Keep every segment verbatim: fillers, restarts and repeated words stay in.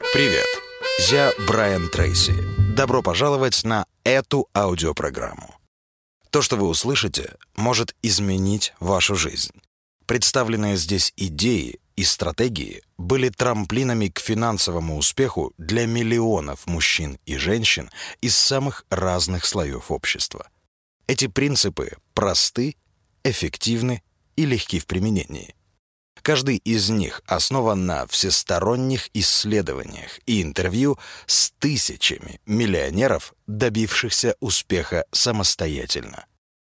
Привет, я Брайан Трейси. Добро пожаловать на эту аудиопрограмму. То, что вы услышите, может изменить вашу жизнь. Представленные здесь идеи и стратегии были трамплинами к финансовому успеху для миллионов мужчин и женщин из самых разных слоев общества. Эти принципы просты, эффективны и легки в применении. Каждый из них основан на всесторонних исследованиях и интервью с тысячами миллионеров, добившихся успеха самостоятельно.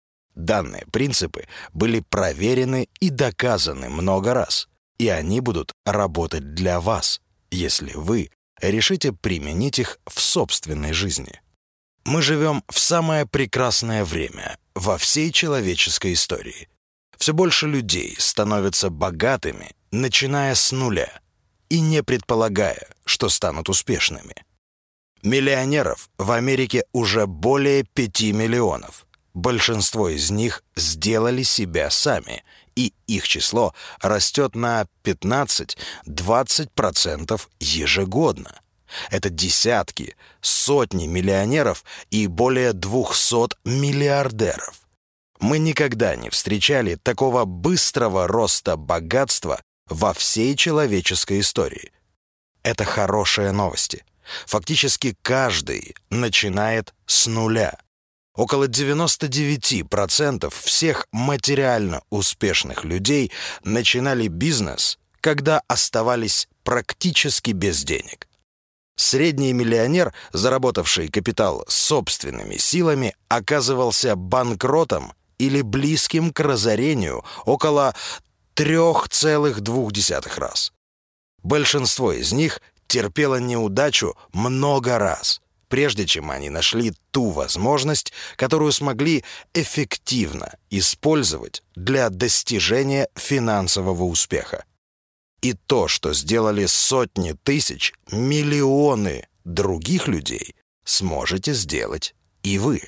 Данные принципы были проверены и доказаны много раз, и они будут работать для вас, если вы решите применить их в собственной жизни. Мы живем в самое прекрасное время во всей человеческой истории. Все больше людей становятся богатыми, начиная с нуля, и не предполагая, что станут успешными. Миллионеров в Америке уже более пяти миллионов. Большинство из них сделали себя сами, и их число растет на пятнадцать-двадцать процентов ежегодно. Это десятки, сотни миллионеров и более двухсот миллиардеров. Мы никогда не встречали такого быстрого роста богатства во всей человеческой истории. Это хорошие новости. Фактически каждый начинает с нуля. Около девяносто девять процентов всех материально успешных людей начинали бизнес, когда оставались практически без денег. Средний миллионер, заработавший капитал собственными силами, оказывался банкротом или близким к разорению около трех целых двух десятых раз. Большинство из них терпело неудачу много раз, прежде чем они нашли ту возможность, которую смогли эффективно использовать для достижения финансового успеха. И то, что сделали сотни тысяч, миллионы других людей, сможете сделать и вы.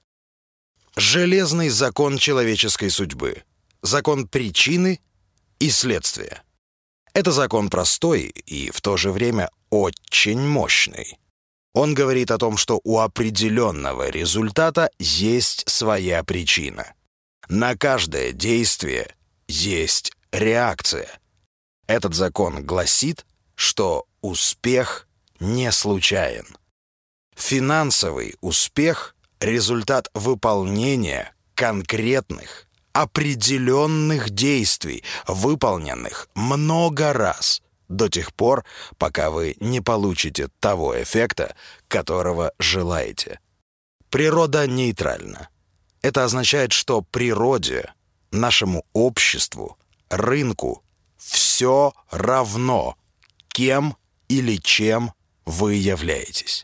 Железный закон человеческой судьбы. Закон причины и следствия. Это закон простой и в то же время очень мощный. Он говорит о том, что у определенного результата есть своя причина. На каждое действие есть реакция. Этот закон гласит, что успех не случайен. Финансовый успех — результат выполнения конкретных, определенных действий, выполненных много раз, до тех пор, пока вы не получите того эффекта, которого желаете. Природа нейтральна. Это означает, что природе, нашему обществу, рынку все равно, кем или чем вы являетесь.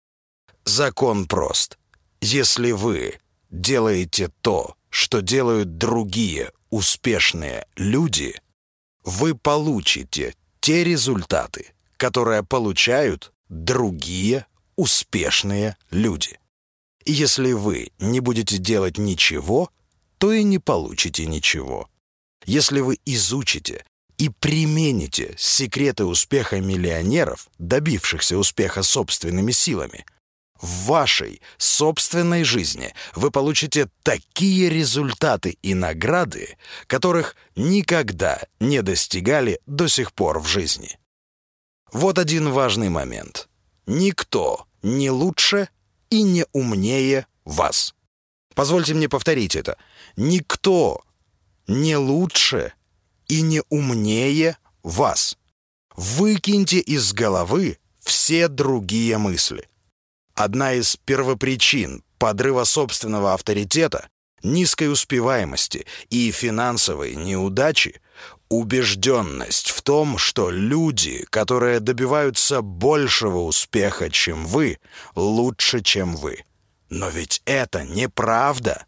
Закон прост. Если вы делаете то, что делают другие успешные люди, вы получите те результаты, которые получают другие успешные люди. И если вы не будете делать ничего, то и не получите ничего. Если вы изучите и примените секреты успеха миллионеров, добившихся успеха собственными силами, в вашей собственной жизни вы получите такие результаты и награды, которых никогда не достигали до сих пор в жизни. Вот один важный момент. Никто не лучше и не умнее вас. Позвольте мне повторить это. Никто не лучше и не умнее вас. Выкиньте из головы все другие мысли. Одна из первопричин подрыва собственного авторитета, низкой успеваемости и финансовой неудачи — убежденность в том, что люди, которые добиваются большего успеха, чем вы, лучше, чем вы. Но ведь это неправда.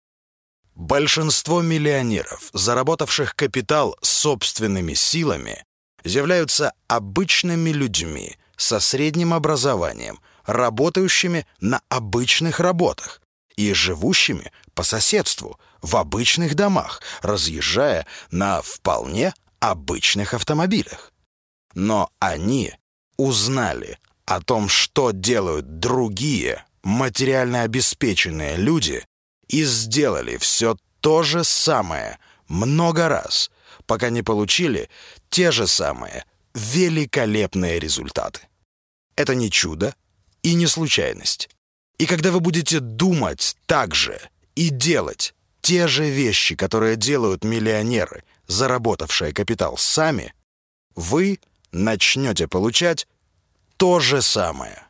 Большинство миллионеров, заработавших капитал собственными силами, являются обычными людьми со средним образованием, работающими на обычных работах и живущими по соседству в обычных домах, разъезжая на вполне обычных автомобилях. Но они узнали о том, что делают другие материально обеспеченные люди, и сделали все то же самое много раз, пока не получили те же самые великолепные результаты. Это не чудо и не случайность. И когда вы будете думать так же и делать те же вещи, которые делают миллионеры, заработавшие капитал сами, вы начнете получать то же самое.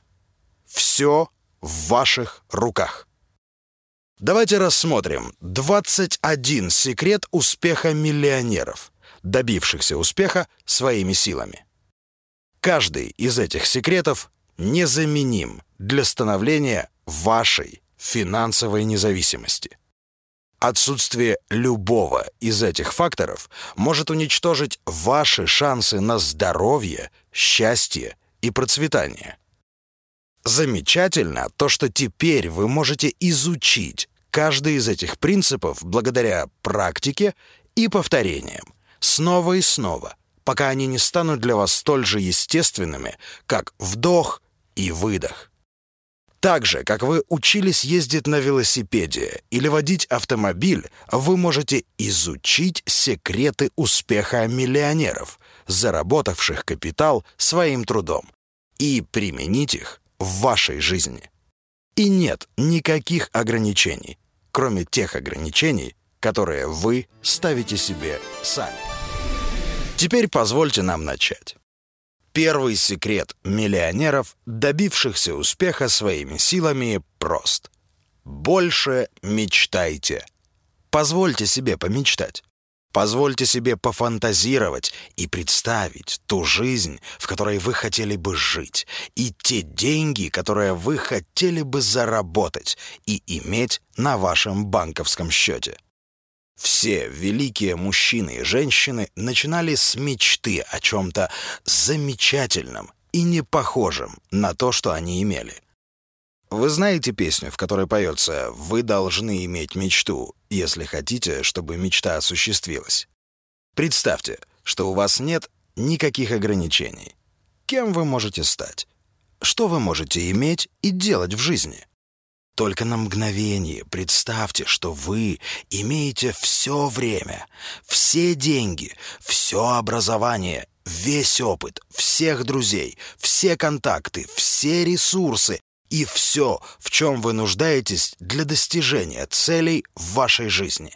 Все в ваших руках. Давайте рассмотрим двадцать один секрет успеха миллионеров, добившихся успеха своими силами. Каждый из этих секретов незаменим для становления вашей финансовой независимости. Отсутствие любого из этих факторов может уничтожить ваши шансы на здоровье, счастье и процветание. Замечательно то, что теперь вы можете изучить каждый из этих принципов благодаря практике и повторениям, снова и снова, пока они не станут для вас столь же естественными, как вдох и выдох. Так же, как вы учились ездить на велосипеде или водить автомобиль, вы можете изучить секреты успеха миллионеров, заработавших капитал своим трудом, и применить их в вашей жизни. И нет никаких ограничений, кроме тех ограничений, которые вы ставите себе сами. Теперь позвольте нам начать. Первый секрет миллионеров, добившихся успеха своими силами, прост. Больше мечтайте. Позвольте себе помечтать. Позвольте себе пофантазировать и представить ту жизнь, в которой вы хотели бы жить, и те деньги, которые вы хотели бы заработать и иметь на вашем банковском счете. Все великие мужчины и женщины начинали с мечты о чем-то замечательном и не похожем на то, что они имели. Вы знаете песню, в которой поется «Вы должны иметь мечту, если хотите, чтобы мечта осуществилась». Представьте, что у вас нет никаких ограничений. Кем вы можете стать? Что вы можете иметь и делать в жизни? Только на мгновение представьте, что вы имеете все время, все деньги, все образование, весь опыт, всех друзей, все контакты, все ресурсы и все, в чем вы нуждаетесь для достижения целей в вашей жизни.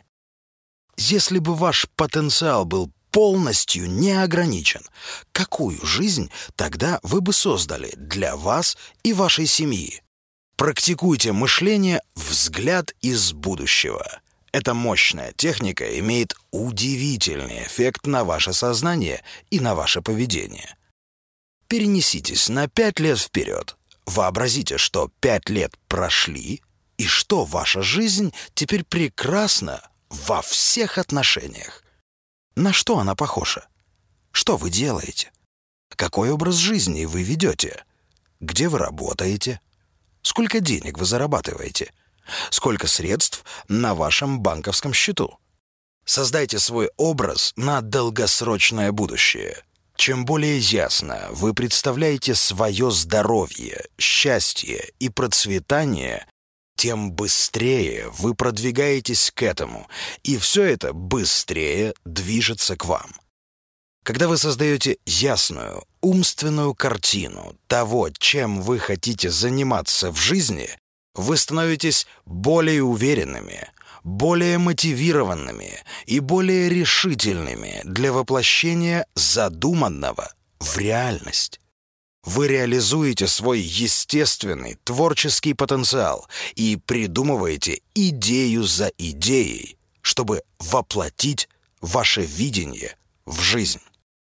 Если бы ваш потенциал был полностью не ограничен, какую жизнь тогда вы бы создали для вас и вашей семьи? Практикуйте мышление «взгляд из будущего». Эта мощная техника имеет удивительный эффект на ваше сознание и на ваше поведение. Перенеситесь на пять лет вперед. Вообразите, что пять лет прошли, и что ваша жизнь теперь прекрасна во всех отношениях. На что она похожа? Что вы делаете? Какой образ жизни вы ведете? Где вы работаете? Сколько денег вы зарабатываете? Сколько средств на вашем банковском счету? Создайте свой образ на долгосрочное будущее. Чем более ясно вы представляете свое здоровье, счастье и процветание, тем быстрее вы продвигаетесь к этому, и все это быстрее движется к вам. Когда вы создаете ясную, умственную картину того, чем вы хотите заниматься в жизни, вы становитесь более уверенными, более мотивированными и более решительными для воплощения задуманного в реальность. Вы реализуете свой естественный творческий потенциал и придумываете идею за идеей, чтобы воплотить ваше видение в жизнь.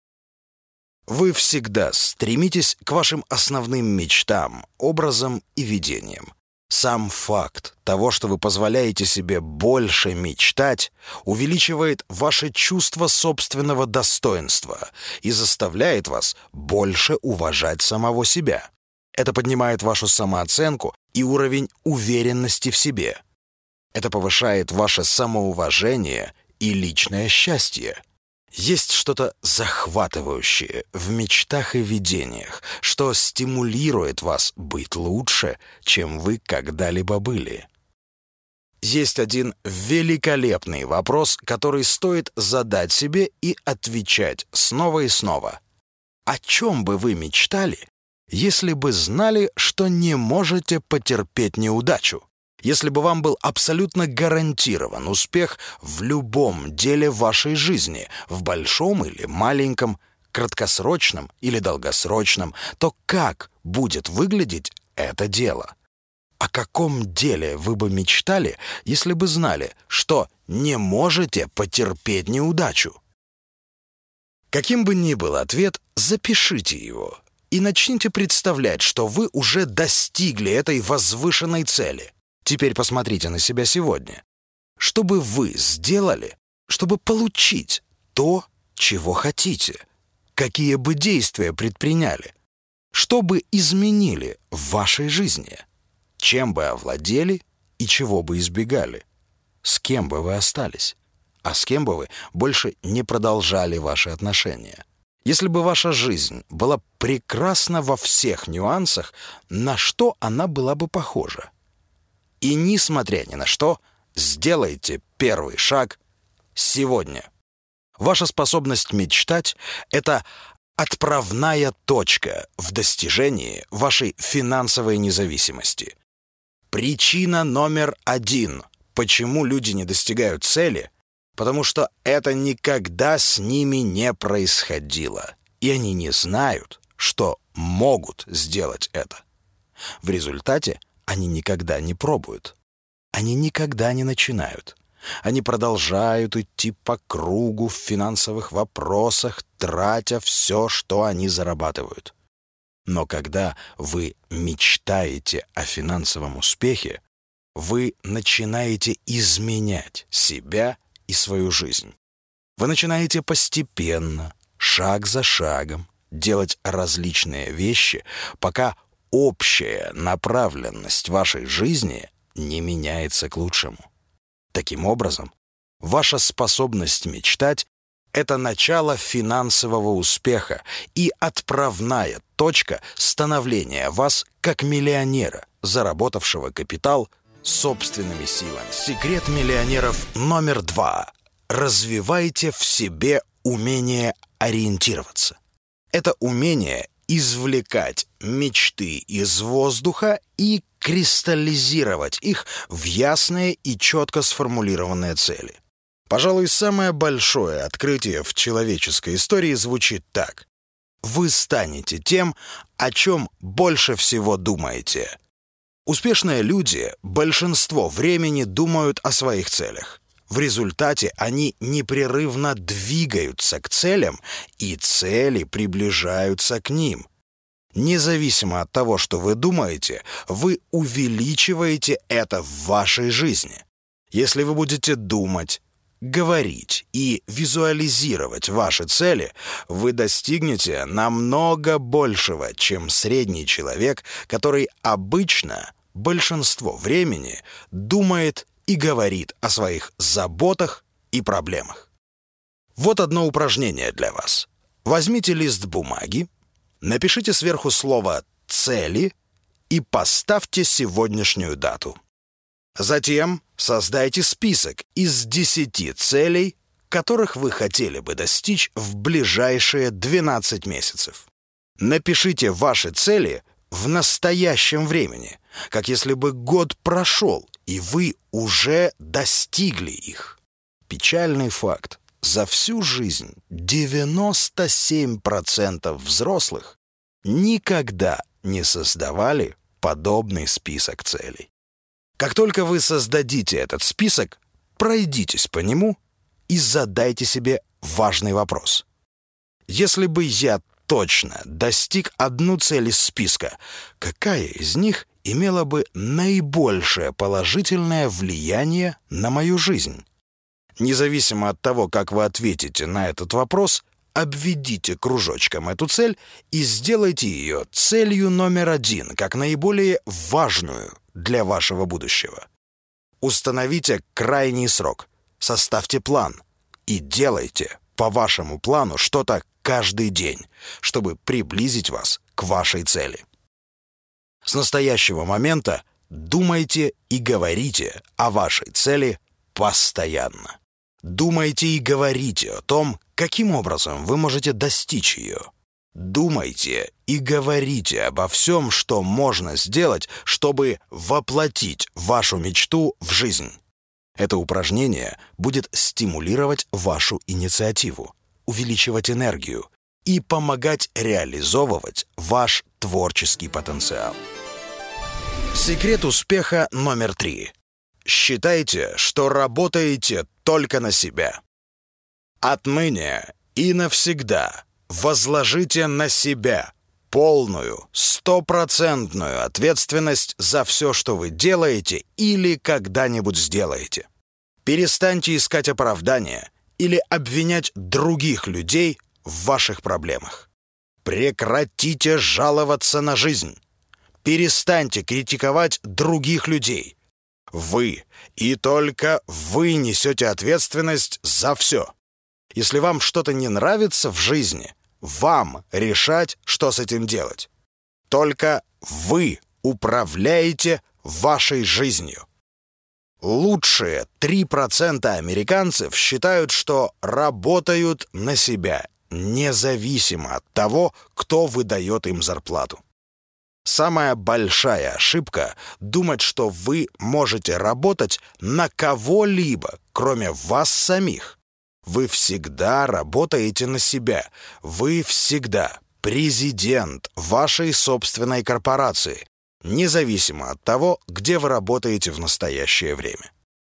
Вы всегда стремитесь к вашим основным мечтам, образам и видениям. Сам факт того, что вы позволяете себе больше мечтать, увеличивает ваше чувство собственного достоинства и заставляет вас больше уважать самого себя. Это поднимает вашу самооценку и уровень уверенности в себе. Это повышает ваше самоуважение и личное счастье. Есть что-то захватывающее в мечтах и видениях, что стимулирует вас быть лучше, чем вы когда-либо были. Есть один великолепный вопрос, который стоит задать себе и отвечать снова и снова. О чем бы вы мечтали, если бы знали, что не можете потерпеть неудачу? Если бы вам был абсолютно гарантирован успех в любом деле вашей жизни, в большом или маленьком, краткосрочном или долгосрочном, то как будет выглядеть это дело? О каком деле вы бы мечтали, если бы знали, что не можете потерпеть неудачу? Каким бы ни был ответ, запишите его и начните представлять, что вы уже достигли этой возвышенной цели. Теперь посмотрите на себя сегодня. Что бы вы сделали, чтобы получить то, чего хотите? Какие бы действия предприняли? Что бы изменили в вашей жизни? Чем бы овладели и чего бы избегали? С кем бы вы остались? А с кем бы вы больше не продолжали ваши отношения? Если бы ваша жизнь была прекрасна во всех нюансах, на что она была бы похожа? И, несмотря ни на что, сделайте первый шаг сегодня. Ваша способность мечтать — это отправная точка в достижении вашей финансовой независимости. Причина номер один, почему люди не достигают цели, потому что это никогда с ними не происходило, и они не знают, что могут сделать это. В результате они никогда не пробуют. Они никогда не начинают. Они продолжают идти по кругу в финансовых вопросах, тратя все, что они зарабатывают. Но когда вы мечтаете о финансовом успехе, вы начинаете изменять себя и свою жизнь. Вы начинаете постепенно, шаг за шагом, делать различные вещи, пока общая направленность вашей жизни не меняется к лучшему. Таким образом, ваша способность мечтать — это начало финансового успеха и отправная точка становления вас как миллионера, заработавшего капитал собственными силами. Секрет миллионеров номер два. Развивайте в себе умение ориентироваться. Это умение извлекать мечты из воздуха и кристаллизировать их в ясные и четко сформулированные цели. Пожалуй, самое большое открытие в человеческой истории звучит так. Вы станете тем, о чем больше всего думаете. Успешные люди большинство времени думают о своих целях. В результате они непрерывно двигаются к целям, и цели приближаются к ним. Независимо от того, что вы думаете, вы увеличиваете это в вашей жизни. Если вы будете думать, говорить и визуализировать ваши цели, вы достигнете намного большего, чем средний человек, который обычно большинство времени думает и говорит о своих заботах и проблемах. Вот одно упражнение для вас. Возьмите лист бумаги, напишите сверху слово «цели» и поставьте сегодняшнюю дату. Затем создайте список из десяти целей, которых вы хотели бы достичь в ближайшие двенадцать месяцев. Напишите ваши цели в настоящем времени, как если бы год прошел, и вы уже достигли их. Печальный факт. За всю жизнь девяносто семь процентов взрослых никогда не создавали подобный список целей. Как только вы создадите этот список, пройдитесь по нему и задайте себе важный вопрос. Если бы я точно достиг одну цель из списка, какая из них имела бы наибольшее положительное влияние на мою жизнь? Независимо от того, как вы ответите на этот вопрос, обведите кружочком эту цель и сделайте ее целью номер один, как наиболее важную для вашего будущего. Установите крайний срок, составьте план и делайте по вашему плану что-то каждый день, чтобы приблизить вас к вашей цели. С настоящего момента думайте и говорите о вашей цели постоянно. Думайте и говорите о том, каким образом вы можете достичь ее. Думайте и говорите обо всем, что можно сделать, чтобы воплотить вашу мечту в жизнь. Это упражнение будет стимулировать вашу инициативу, увеличивать энергию и помогать реализовывать ваш творческий потенциал. Секрет успеха номер три. Считайте, что работаете только на себя. Отныне и навсегда возложите на себя полную, стопроцентную ответственность за все, что вы делаете или когда-нибудь сделаете. Перестаньте искать оправдания или обвинять других людей в ваших проблемах. Прекратите жаловаться на жизнь. Перестаньте критиковать других людей. Вы и только вы несете ответственность за все. Если вам что-то не нравится в жизни, вам решать, что с этим делать. Только вы управляете вашей жизнью. Лучшие три процента американцев считают, что работают на себя, независимо от того, кто выдает им зарплату. Самая большая ошибка — думать, что вы можете работать на кого-либо, кроме вас самих. Вы всегда работаете на себя. Вы всегда президент вашей собственной корпорации, независимо от того, где вы работаете в настоящее время.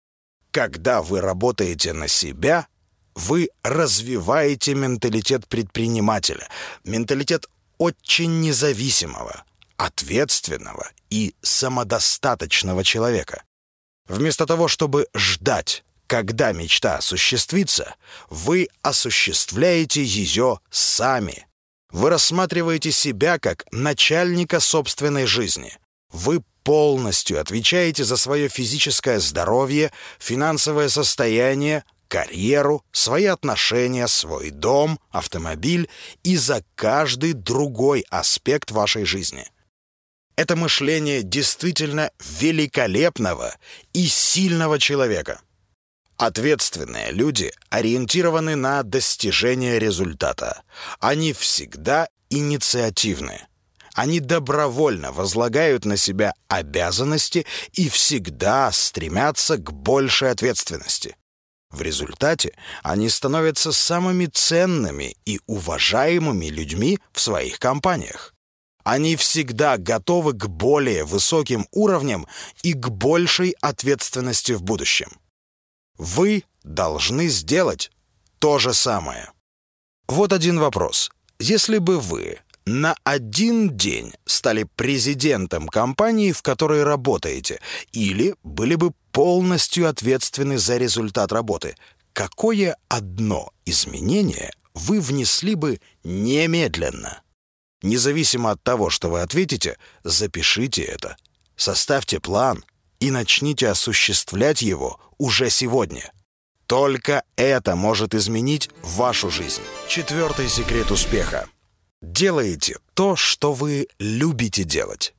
Когда вы работаете на себя, вы развиваете менталитет предпринимателя, менталитет очень независимого, ответственного и самодостаточного человека. Вместо того, чтобы ждать, когда мечта осуществится, вы осуществляете ее сами. Вы рассматриваете себя как начальника собственной жизни. Вы полностью отвечаете за свое физическое здоровье, финансовое состояние, карьеру, свои отношения, свой дом, автомобиль и за каждый другой аспект вашей жизни. Это мышление действительно великолепного и сильного человека. Ответственные люди ориентированы на достижение результата. Они всегда инициативны. Они добровольно возлагают на себя обязанности и всегда стремятся к большей ответственности. В результате они становятся самыми ценными и уважаемыми людьми в своих компаниях. Они всегда готовы к более высоким уровням и к большей ответственности в будущем. Вы должны сделать то же самое. Вот один вопрос. Если бы вы на один день стали президентом компании, в которой работаете, или были бы полностью ответственны за результат работы, какое одно изменение вы внесли бы немедленно? Независимо от того, что вы ответите, запишите это, составьте план и начните осуществлять его уже сегодня. Только это может изменить вашу жизнь. Четвертый секрет успеха. Делайте то, что вы любите делать.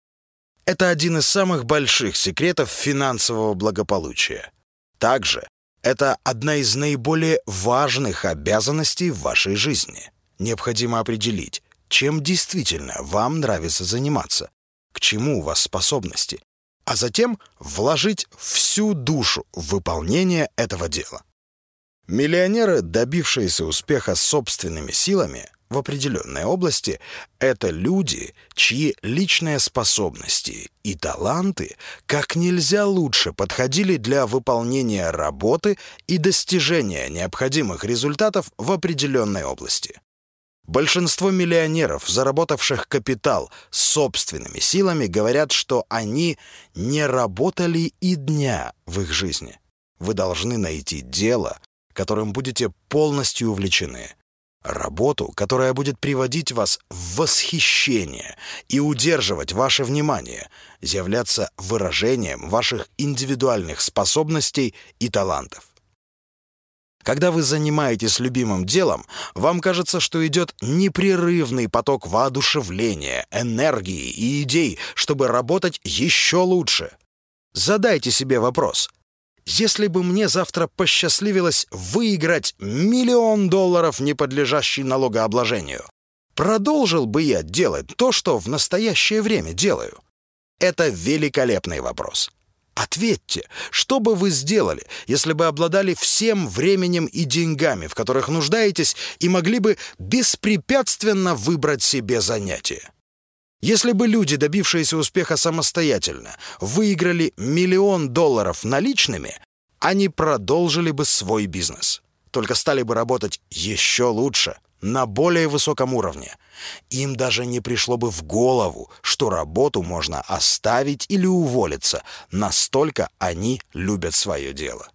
Это один из самых больших секретов финансового благополучия. Также это одна из наиболее важных обязанностей в вашей жизни. Необходимо определить, чем действительно вам нравится заниматься, к чему у вас способности, а затем вложить всю душу в выполнение этого дела. Миллионеры, добившиеся успеха собственными силами в определенной области, это люди, чьи личные способности и таланты как нельзя лучше подходили для выполнения работы и достижения необходимых результатов в определенной области. Большинство миллионеров, заработавших капитал собственными силами, говорят, что они не работали и дня в их жизни. Вы должны найти дело, которым будете полностью увлечены. Работу, которая будет приводить вас в восхищение и удерживать ваше внимание, являться выражением ваших индивидуальных способностей и талантов. Когда вы занимаетесь любимым делом, вам кажется, что идет непрерывный поток воодушевления, энергии и идей, чтобы работать еще лучше. Задайте себе вопрос: если бы мне завтра посчастливилось выиграть миллион долларов, не подлежащий налогообложению, продолжил бы я делать то, что в настоящее время делаю? Это великолепный вопрос. Ответьте, что бы вы сделали, если бы обладали всем временем и деньгами, в которых нуждаетесь, и могли бы беспрепятственно выбрать себе занятие? Если бы люди, добившиеся успеха самостоятельно, выиграли миллион долларов наличными, они продолжили бы свой бизнес, только стали бы работать еще лучше, на более высоком уровне. Им даже не пришло бы в голову, что работу можно оставить или уволиться, настолько они любят свое дело.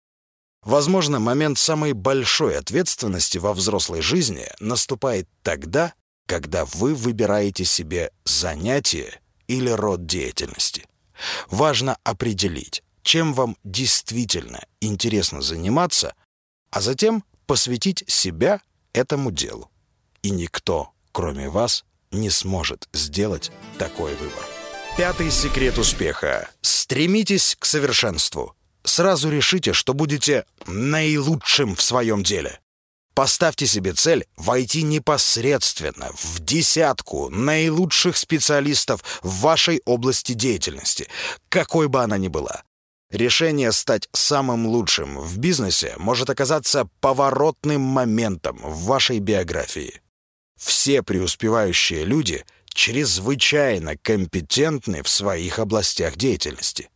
Возможно, момент самой большой ответственности во взрослой жизни наступает тогда, когда вы выбираете себе занятие или род деятельности. Важно определить, чем вам действительно интересно заниматься, а затем посвятить себя этому делу. И никто, кроме вас, не сможет сделать такой выбор. Пятый секрет успеха. Стремитесь к совершенству. Сразу решите, что будете наилучшим в своем деле. Поставьте себе цель войти непосредственно в десятку наилучших специалистов в вашей области деятельности, какой бы она ни была. Решение стать самым лучшим в бизнесе может оказаться поворотным моментом в вашей биографии. Все преуспевающие люди чрезвычайно компетентны в своих областях деятельности.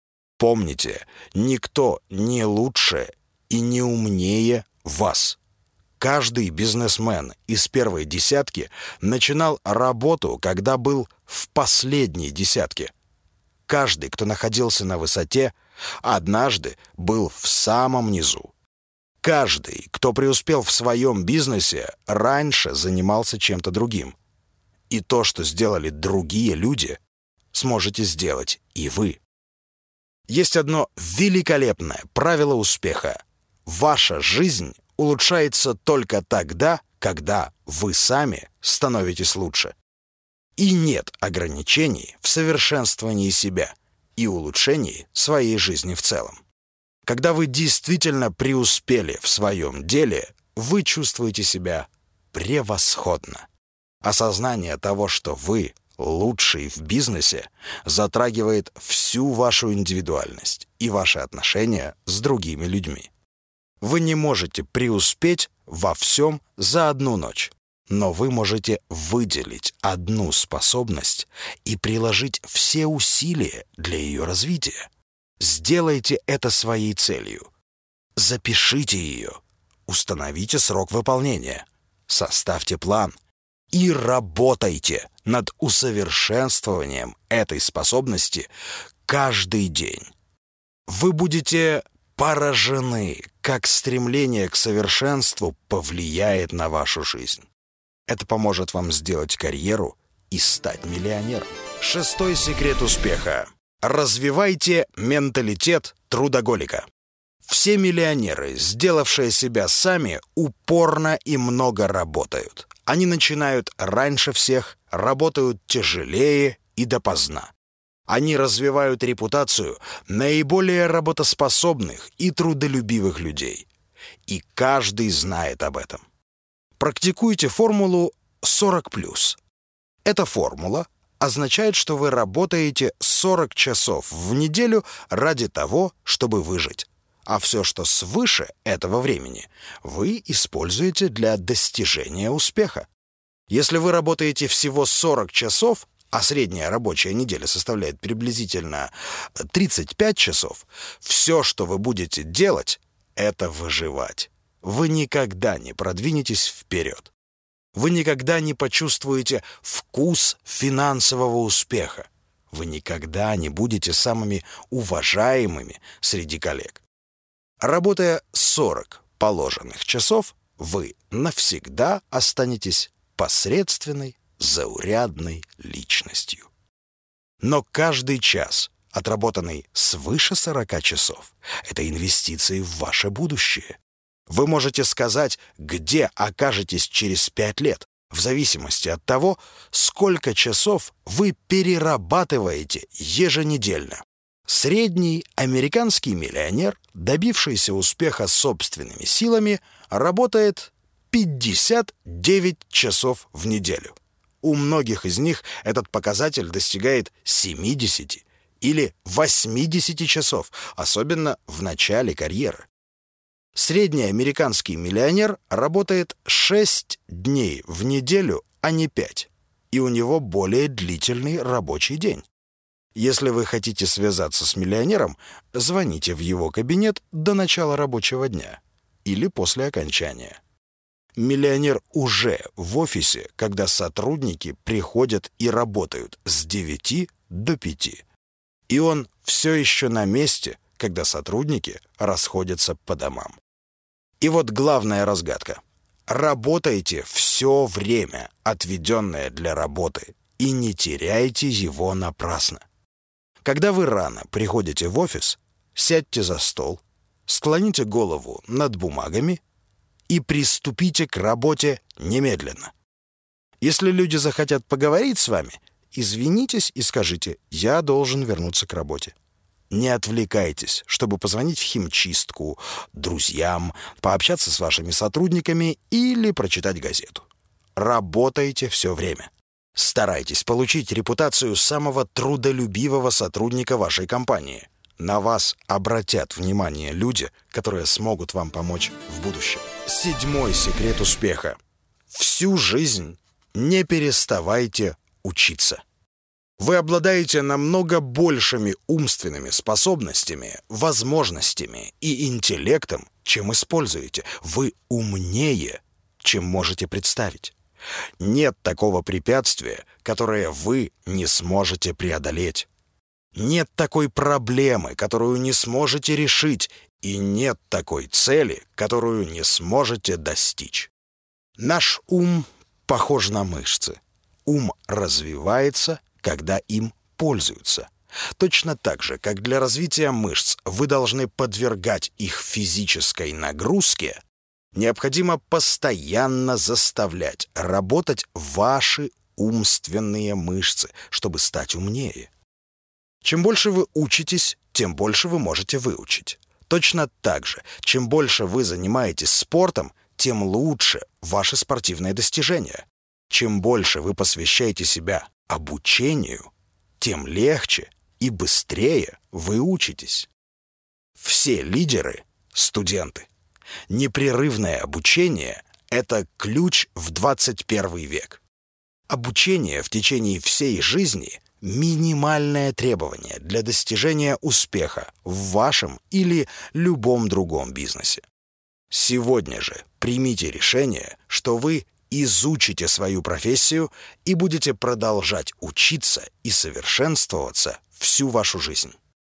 Помните, никто не лучше и не умнее вас. Каждый бизнесмен из первой десятки начинал работу, когда был в последней десятке. Каждый, кто находился на высоте, однажды был в самом низу. Каждый, кто преуспел в своем бизнесе, раньше занимался чем-то другим. И то, что сделали другие люди, сможете сделать и вы. Есть одно великолепное правило успеха. Ваша жизнь улучшается только тогда, когда вы сами становитесь лучше. И нет ограничений в совершенствовании себя и улучшении своей жизни в целом. Когда вы действительно преуспели в своем деле, вы чувствуете себя превосходно. Осознание того, что вы лучший в бизнесе, затрагивает всю вашу индивидуальность и ваши отношения с другими людьми. Вы не можете преуспеть во всем за одну ночь, но вы можете выделить одну способность и приложить все усилия для ее развития. Сделайте это своей целью. Запишите ее, установите срок выполнения, составьте план и работайте над усовершенствованием этой способности каждый день. Вы будете поражены, как стремление к совершенству повлияет на вашу жизнь. Это поможет вам сделать карьеру и стать миллионером. Шестой секрет успеха. Развивайте менталитет трудоголика. Все миллионеры, сделавшие себя сами, упорно и много работают. Они начинают раньше всех, работают тяжелее и допоздна. Они развивают репутацию наиболее работоспособных и трудолюбивых людей. И каждый знает об этом. Практикуйте формулу сорок плюс. Эта формула означает, что вы работаете сорок часов в неделю ради того, чтобы выжить. А все, что свыше этого времени, вы используете для достижения успеха. Если вы работаете всего сорок часов, а средняя рабочая неделя составляет приблизительно тридцать пять часов, все, что вы будете делать, это выживать. Вы никогда не продвинетесь вперед. Вы никогда не почувствуете вкус финансового успеха. Вы никогда не будете самыми уважаемыми среди коллег. Работая сорок положенных часов, вы навсегда останетесь посредственной, заурядной личностью. Но каждый час, отработанный свыше сорока часов, это инвестиции в ваше будущее. Вы можете сказать, где окажетесь через пять лет, в зависимости от того, сколько часов вы перерабатываете еженедельно. Средний американский миллионер, добившийся успеха собственными силами, работает пятьдесят девять часов в неделю. У многих из них этот показатель достигает семидесяти или восьмидесяти часов, особенно в начале карьеры. Средний американский миллионер работает шесть дней в неделю, а не пять, и у него более длительный рабочий день. Если вы хотите связаться с миллионером, звоните в его кабинет до начала рабочего дня или после окончания. Миллионер уже в офисе, когда сотрудники приходят и работают с девяти до пяти. И он все еще на месте, когда сотрудники расходятся по домам. И вот главная разгадка. Работайте все время, отведенное для работы, и не теряйте его напрасно. Когда вы рано приходите в офис, сядьте за стол, склоните голову над бумагами и приступите к работе немедленно. Если люди захотят поговорить с вами, извинитесь и скажите: «Я должен вернуться к работе». Не отвлекайтесь, чтобы позвонить в химчистку, друзьям, пообщаться с вашими сотрудниками или прочитать газету. Работайте все время. Старайтесь получить репутацию самого трудолюбивого сотрудника вашей компании. На вас обратят внимание люди, которые смогут вам помочь в будущем. Седьмой секрет успеха. Всю жизнь не переставайте учиться. Вы обладаете намного большими умственными способностями, возможностями и интеллектом, чем используете. Вы умнее, чем можете представить. Нет такого препятствия, которое вы не сможете преодолеть. Нет такой проблемы, которую не сможете решить, и нет такой цели, которую не сможете достичь. Наш ум похож на мышцы. Ум развивается, когда им пользуются. Точно так же, как для развития мышц вы должны подвергать их физической нагрузке, необходимо постоянно заставлять работать ваши умственные мышцы, чтобы стать умнее. Чем больше вы учитесь, тем больше вы можете выучить. Точно так же, чем больше вы занимаетесь спортом, тем лучше ваши спортивные достижения. Чем больше вы посвящаете себя обучению, тем легче и быстрее вы учитесь. Все лидеры — студенты. Непрерывное обучение — это ключ в двадцать первый век. Обучение в течение всей жизни — минимальное требование для достижения успеха в вашем или любом другом бизнесе. Сегодня же примите решение, что вы изучите свою профессию и будете продолжать учиться и совершенствоваться всю вашу жизнь.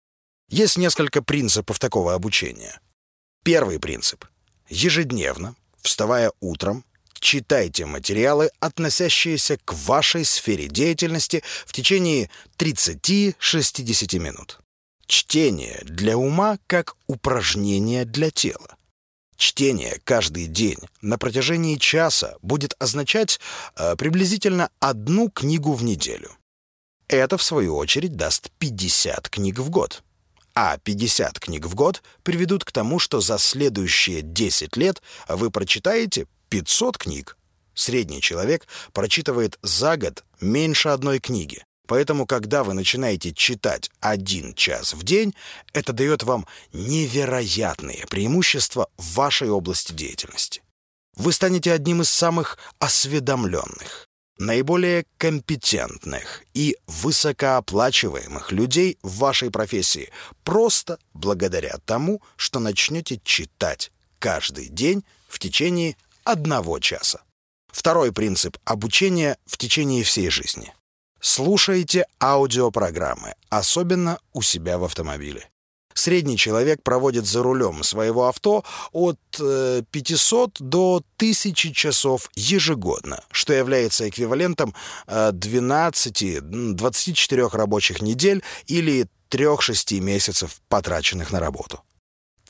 Есть несколько принципов такого обучения. Первый принцип. Ежедневно, вставая утром, читайте материалы, относящиеся к вашей сфере деятельности в течение тридцати-шестидесяти минут. Чтение для ума как упражнение для тела. Чтение каждый день на протяжении часа будет означать э, приблизительно одну книгу в неделю. Это, в свою очередь, даст пятьдесят книг в год. А пятьдесят книг в год приведут к тому, что за следующие десять лет вы прочитаете пятьсот книг. Средний человек прочитывает за год меньше одной книги. Поэтому, когда вы начинаете читать один час в день, это дает вам невероятные преимущества в вашей области деятельности. Вы станете одним из самых осведомленных, наиболее компетентных и высокооплачиваемых людей в вашей профессии просто благодаря тому, что начнете читать каждый день в течение одного часа. Второй принцип обучения в течение всей жизни. Слушайте аудиопрограммы, особенно у себя в автомобиле. Средний человек проводит за рулем своего авто от э, пятисот до тысячи часов ежегодно, что является эквивалентом э, двенадцати-двадцати четырёх рабочих недель или трёх-шести месяцев, потраченных на работу.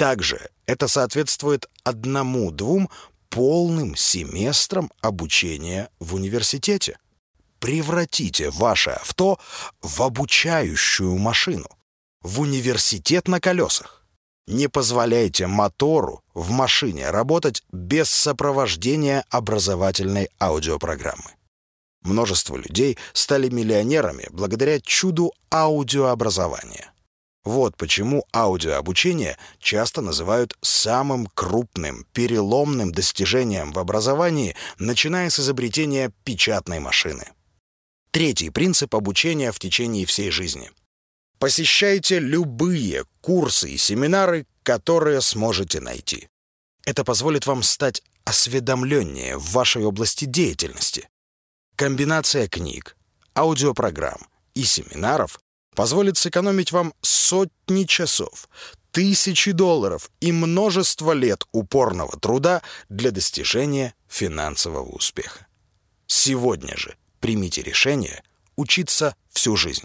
Также это соответствует одному-двум полным семестрам обучения в университете. Превратите ваше авто в обучающую машину, в университет на колесах. Не позволяйте мотору в машине работать без сопровождения образовательной аудиопрограммы. Множество людей стали миллионерами благодаря чуду аудиообразования. Вот почему аудиообучение часто называют самым крупным, переломным достижением в образовании, начиная с изобретения печатной машины. Третий принцип обучения в течение всей жизни. Посещайте любые курсы и семинары, которые сможете найти. Это позволит вам стать осведомленнее в вашей области деятельности. Комбинация книг, аудиопрограмм и семинаров позволит сэкономить вам сотни часов, тысячи долларов и множество лет упорного труда для достижения финансового успеха. Сегодня же примите решение учиться всю жизнь.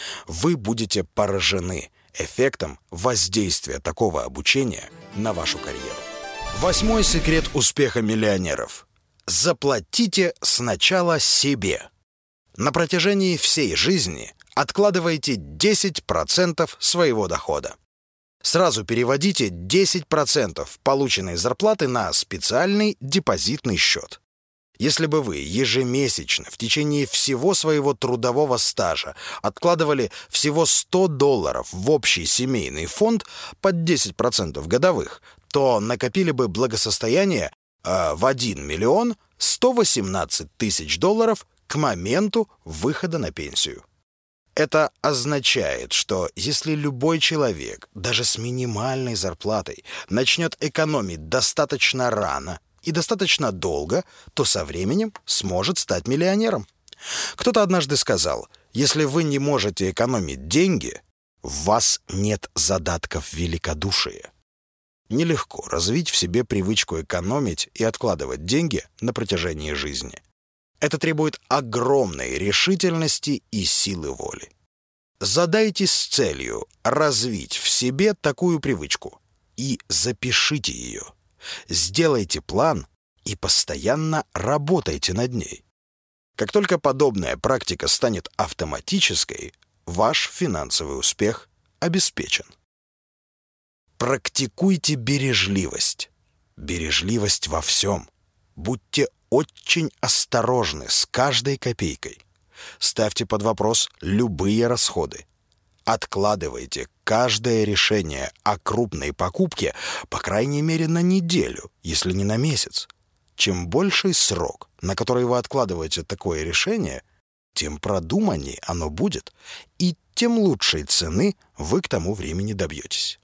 Вы будете поражены эффектом воздействия такого обучения на вашу карьеру. Восьмой секрет успеха миллионеров. Заплатите сначала себе. На протяжении всей жизни откладывайте десять процентов своего дохода. Сразу переводите десять процентов полученной зарплаты на специальный депозитный счет. Если бы вы ежемесячно в течение всего своего трудового стажа откладывали всего сто долларов в общий семейный фонд под десять процентов годовых, то накопили бы благосостояние э, в один миллион сто восемнадцать тысяч долларов к моменту выхода на пенсию. Это означает, что если любой человек, даже с минимальной зарплатой, начнет экономить достаточно рано и достаточно долго, то со временем сможет стать миллионером. Кто-то однажды сказал: если вы не можете экономить деньги, в вас нет задатков великодушия. Нелегко развить в себе привычку экономить и откладывать деньги на протяжении жизни. Это требует огромной решительности и силы воли. Задайтесь с целью развить в себе такую привычку и запишите ее. Сделайте план и постоянно работайте над ней. Как только подобная практика станет автоматической, ваш финансовый успех обеспечен. Практикуйте бережливость. Бережливость во всем. Будьте очень осторожны с каждой копейкой. Ставьте под вопрос любые расходы. Откладывайте каждое решение о крупной покупке по крайней мере на неделю, если не на месяц. Чем больший срок, на который вы откладываете такое решение, тем продуманнее оно будет, и тем лучшей цены вы к тому времени добьетесь.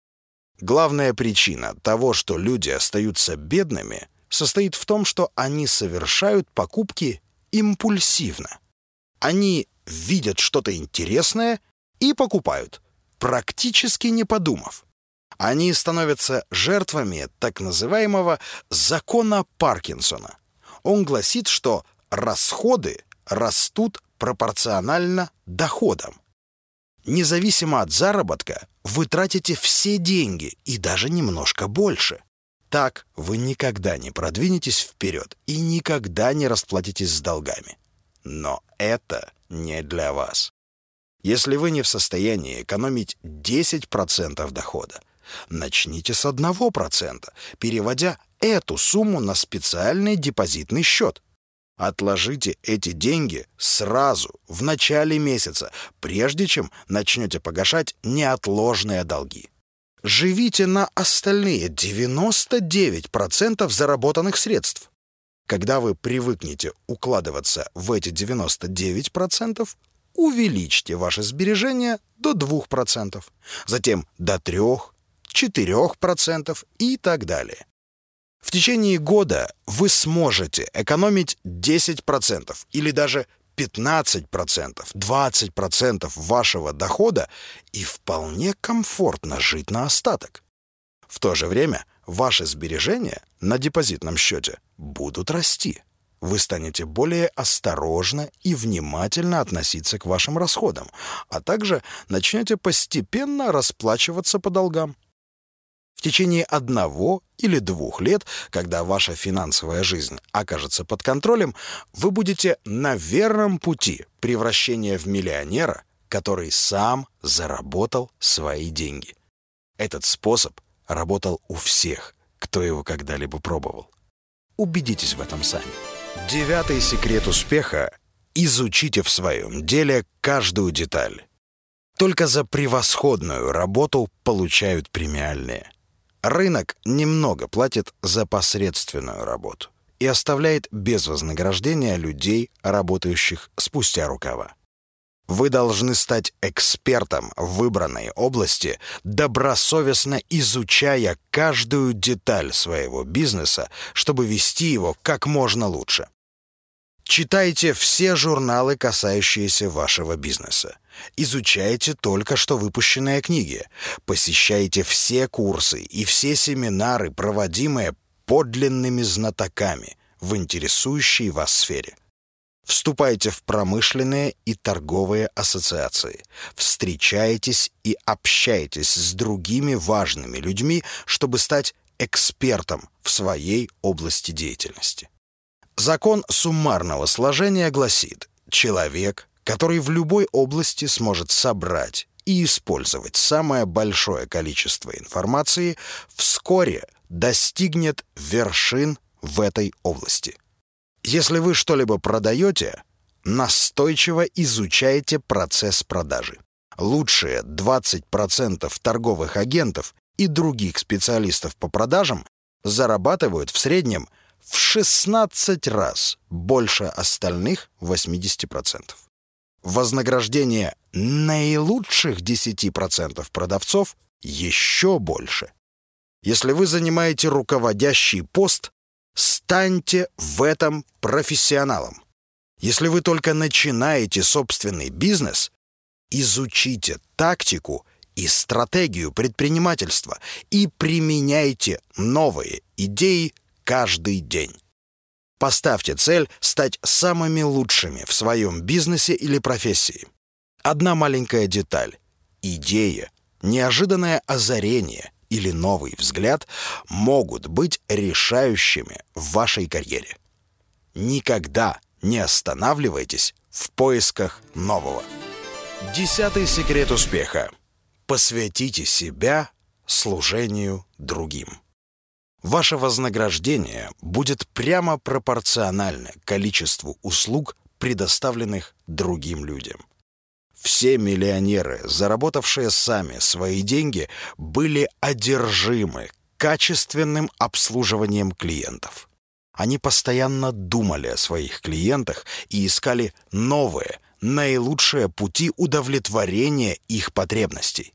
Главная причина того, что люди остаются бедными, состоит в том, что они совершают покупки импульсивно. Они видят что-то интересное и покупают, практически не подумав. Они становятся жертвами так называемого закона Паркинсона. Он гласит, что расходы растут пропорционально доходам. Независимо от заработка, вы тратите все деньги и даже немножко больше. Так вы никогда не продвинетесь вперед и никогда не расплатитесь с долгами. Но это не для вас. Если вы не в состоянии экономить десять процентов дохода, начните с одного процента, переводя эту сумму на специальный депозитный счет. Отложите эти деньги сразу, в начале месяца, прежде чем начнете погашать неотложные долги. Живите на остальные девяносто девять процентов заработанных средств. Когда вы привыкнете укладываться в эти девяносто девять процентов, увеличьте ваши сбережения до двух процентов, затем до трёх-четырёх процентов и так далее. В течение года вы сможете экономить десять процентов или даже пятнадцать процентов, двадцать процентов вашего дохода и вполне комфортно жить на остаток. В то же время ваши сбережения на депозитном счете будут расти. Вы станете более осторожно и внимательно относиться к вашим расходам, а также начнете постепенно расплачиваться по долгам. В течение одного или двух лет, когда ваша финансовая жизнь окажется под контролем, вы будете на верном пути превращения в миллионера, который сам заработал свои деньги. Этот способ работал у всех, кто его когда-либо пробовал. Убедитесь в этом сами. Девятый секрет успеха – изучите в своем деле каждую деталь. Только за превосходную работу получают премиальные. Рынок немного платит за посредственную работу и оставляет без вознаграждения людей, работающих спустя рукава. Вы должны стать экспертом в выбранной области, добросовестно изучая каждую деталь своего бизнеса, чтобы вести его как можно лучше. Читайте все журналы, касающиеся вашего бизнеса. Изучайте только что выпущенные книги. Посещайте все курсы и все семинары, проводимые подлинными знатоками в интересующей вас сфере. Вступайте в промышленные и торговые ассоциации. Встречайтесь и общайтесь с другими важными людьми, чтобы стать экспертом в своей области деятельности. Закон суммарного сложения гласит: человек, который в любой области сможет собрать и использовать самое большое количество информации, вскоре достигнет вершин в этой области. Если вы что-либо продаете, настойчиво изучайте процесс продажи. Лучшие двадцать процентов торговых агентов и других специалистов по продажам зарабатывают в среднем в шестнадцать раз больше остальных восьмидесяти процентов. Вознаграждение наилучших десяти процентов продавцов еще больше. Если вы занимаете руководящий пост, станьте в этом профессионалом. Если вы только начинаете собственный бизнес, изучите тактику и стратегию предпринимательства и применяйте новые идеи каждый день. Поставьте цель стать самыми лучшими в своем бизнесе или профессии. Одна маленькая деталь, идея, неожиданное озарение или новый взгляд могут быть решающими в вашей карьере. Никогда не останавливайтесь в поисках нового. Десятый секрет успеха. Посвятите себя служению другим. Ваше вознаграждение будет прямо пропорционально количеству услуг, предоставленных другим людям. Все миллионеры, заработавшие сами свои деньги, были одержимы качественным обслуживанием клиентов. Они постоянно думали о своих клиентах и искали новые, наилучшие пути удовлетворения их потребностей.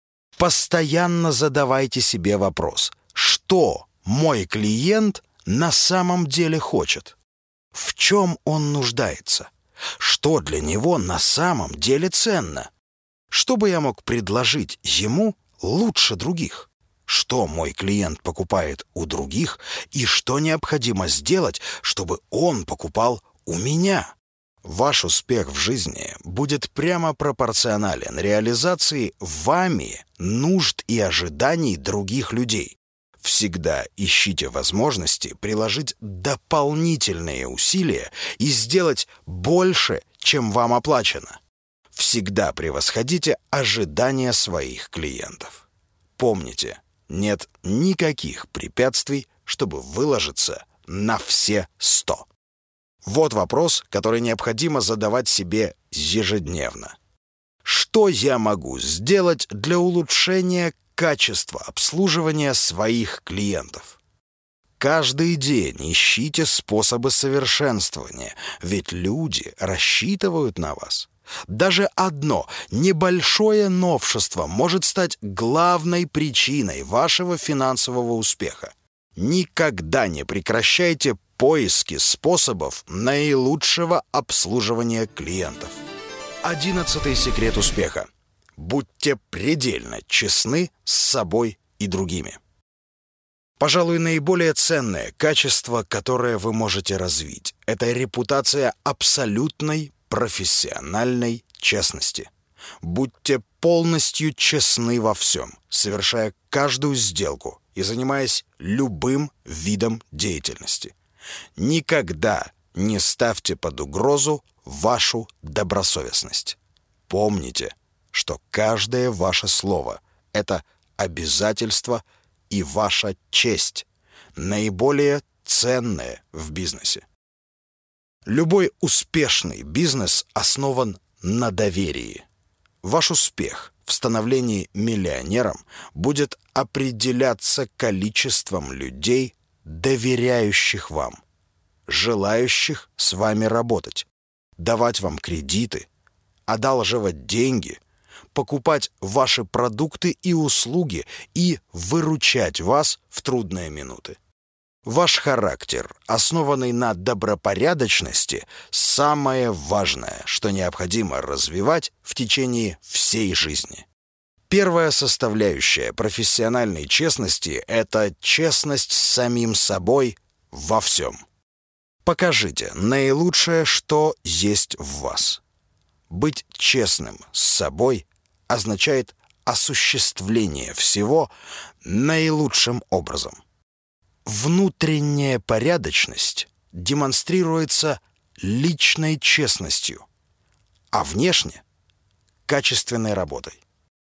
Постоянно задавайте себе вопрос: что мой клиент на самом деле хочет? В чем он нуждается? Что для него на самом деле ценно? Что бы я мог предложить ему лучше других? Что мой клиент покупает у других и что необходимо сделать, чтобы он покупал у меня? Ваш успех в жизни будет прямо пропорционален реализации вами нужд и ожиданий других людей. Всегда ищите возможности приложить дополнительные усилия и сделать больше, чем вам оплачено. Всегда превосходите ожидания своих клиентов. Помните, нет никаких препятствий, чтобы выложиться на все сто. Вот вопрос, который необходимо задавать себе ежедневно. Что я могу сделать для улучшения качества обслуживания своих клиентов? Каждый день ищите способы совершенствования, ведь люди рассчитывают на вас. Даже одно небольшое новшество может стать главной причиной вашего финансового успеха. Никогда не прекращайте поиски способов наилучшего обслуживания клиентов. Одиннадцатый секрет успеха. Будьте предельно честны с собой и другими. Пожалуй, наиболее ценное качество, которое вы можете развить, это репутация абсолютной профессиональной честности. Будьте полностью честны во всем, совершая каждую сделку и занимаясь любым видом деятельности. Никогда не ставьте под угрозу вашу добросовестность. Помните, что каждое ваше слово — это обязательство и ваша честь, наиболее ценное в бизнесе. Любой успешный бизнес основан на доверии. Ваш успех в становлении миллионером будет определяться количеством людей, доверяющих вам, желающих с вами работать, давать вам кредиты, одалживать деньги, покупать ваши продукты и услуги и выручать вас в трудные минуты. Ваш характер, основанный на добропорядочности, самое важное, что необходимо развивать в течение всей жизни. Первая составляющая профессиональной честности — это честность с самим собой во всем. Покажите наилучшее, что есть в вас. Быть честным с собой означает осуществление всего наилучшим образом. Внутренняя порядочность демонстрируется личной честностью, а внешне — качественной работой.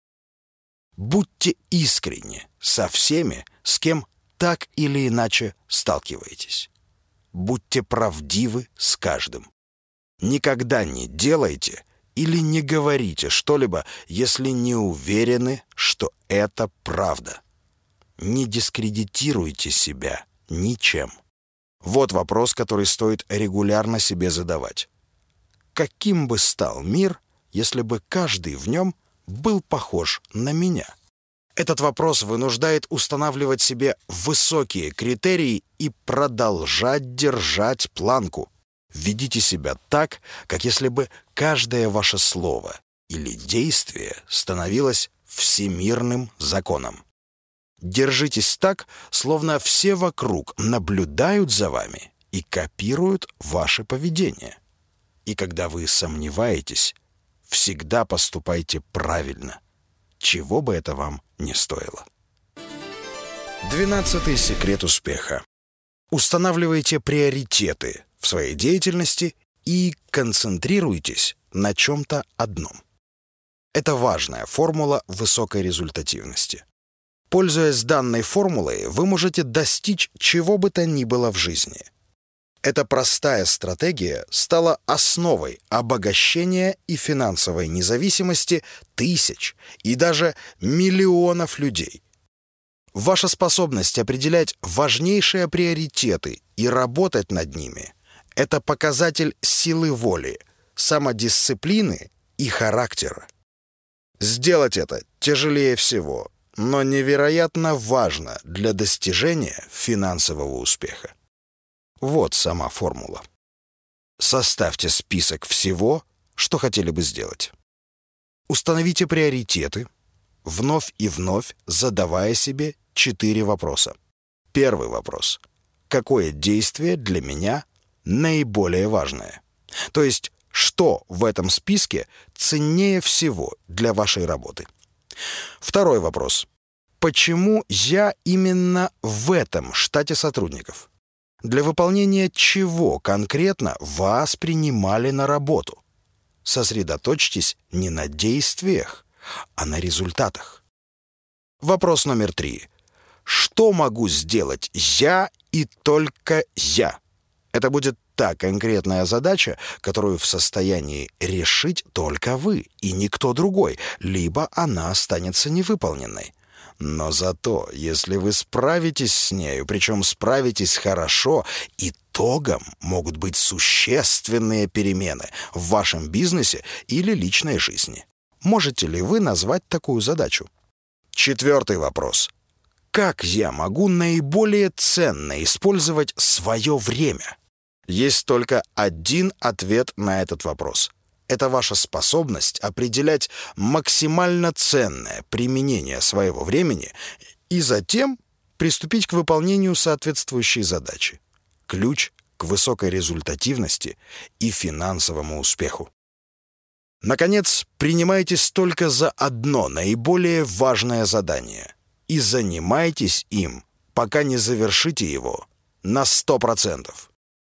Будьте искренни со всеми, с кем так или иначе сталкиваетесь. Будьте правдивы с каждым. Никогда не делайте или не говорите что-либо, если не уверены, что это правда. Не дискредитируйте себя ничем. Вот вопрос, который стоит регулярно себе задавать. Каким бы стал мир, если бы каждый в нем был похож на меня? Этот вопрос вынуждает устанавливать себе высокие критерии и продолжать держать планку. Ведите себя так, как если бы каждое ваше слово или действие становилось всемирным законом. Держитесь так, словно все вокруг наблюдают за вами и копируют ваше поведение. И когда вы сомневаетесь, всегда поступайте правильно, чего бы это вам ни стоило. Двенадцатый секрет успеха. Устанавливайте приоритеты в своей деятельности и концентрируйтесь на чем-то одном. Это важная формула высокой результативности. Пользуясь данной формулой, вы можете достичь чего бы то ни было в жизни. Эта простая стратегия стала основой обогащения и финансовой независимости тысяч и даже миллионов людей. Ваша способность определять важнейшие приоритеты и работать над ними — это показатель силы воли, самодисциплины и характера. Сделать это тяжелее всего, но невероятно важно для достижения финансового успеха. Вот сама формула. Составьте список всего, что хотели бы сделать. Установите приоритеты, вновь и вновь задавая себе четыре вопроса. Первый вопрос. Какое действие для меня наиболее важное? То есть, что в этом списке ценнее всего для вашей работы? Второй вопрос. Почему я именно в этом штате сотрудников? Для выполнения чего конкретно вас принимали на работу? Сосредоточьтесь не на действиях, а на результатах. Вопрос номер три. Что могу сделать я и только я? Это будет та конкретная задача, которую в состоянии решить только вы и никто другой, либо она останется невыполненной. Но зато, если вы справитесь с нею, причем справитесь хорошо, итогом могут быть существенные перемены в вашем бизнесе или личной жизни. Можете ли вы назвать такую задачу? Четвертый вопрос. Как я могу наиболее ценно использовать свое время? Есть только один ответ на этот вопрос. Это ваша способность определять максимально ценное применение своего времени и затем приступить к выполнению соответствующей задачи. Ключ к высокой результативности и финансовому успеху. Наконец, принимайтесь только за одно наиболее важное задание и занимайтесь им, пока не завершите его на сто процентов.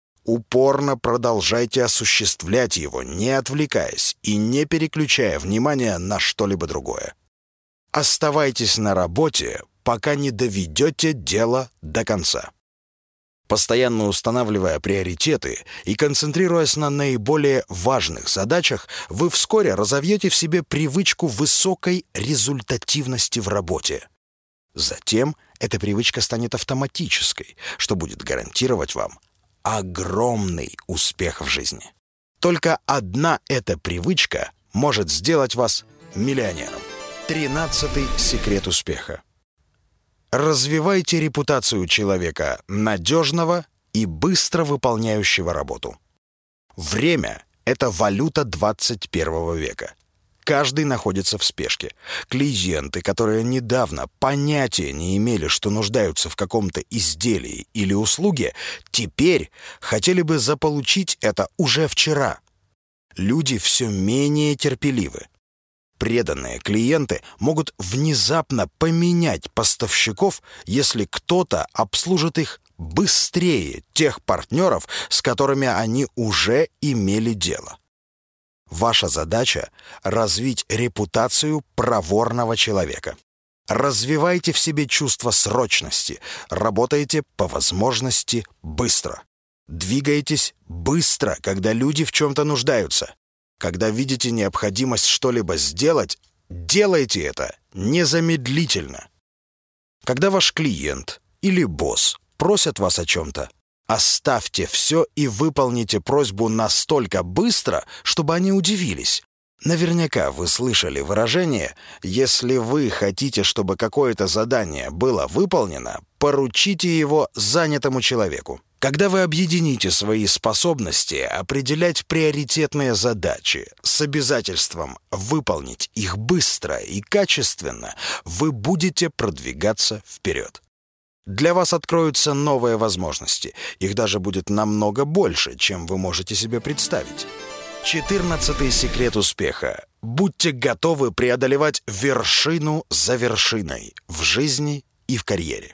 Упорно продолжайте осуществлять его, не отвлекаясь и не переключая внимание на что-либо другое. Оставайтесь на работе, пока не доведете дело до конца. Постоянно устанавливая приоритеты и концентрируясь на наиболее важных задачах, вы вскоре разовьете в себе привычку высокой результативности в работе. Затем эта привычка станет автоматической, что будет гарантировать вам огромный успех в жизни. Только одна эта привычка может сделать вас миллионером. Тринадцатый секрет успеха. Развивайте репутацию человека надежного и быстро выполняющего работу. Время — это валюта двадцать первого века. Каждый находится в спешке. Клиенты, которые недавно понятия не имели, что нуждаются в каком-то изделии или услуге, теперь хотели бы заполучить это уже вчера. Люди все менее терпеливы. Преданные клиенты могут внезапно поменять поставщиков, если кто-то обслужит их быстрее тех партнеров, с которыми они уже имели дело. Ваша задача — развить репутацию проворного человека. Развивайте в себе чувство срочности, работайте по возможности быстро. Двигайтесь быстро, когда люди в чем-то нуждаются. Когда видите необходимость что-либо сделать, делайте это незамедлительно. Когда ваш клиент или босс просят вас о чем-то, оставьте все и выполните просьбу настолько быстро, чтобы они удивились. Наверняка вы слышали выражение: «Если вы хотите, чтобы какое-то задание было выполнено, поручите его занятому человеку». Когда вы объедините свои способности определять приоритетные задачи с обязательством выполнить их быстро и качественно, вы будете продвигаться вперед. Для вас откроются новые возможности. Их даже будет намного больше, чем вы можете себе представить. Четырнадцатый секрет успеха. Будьте готовы преодолевать вершину за вершиной в жизни и в карьере.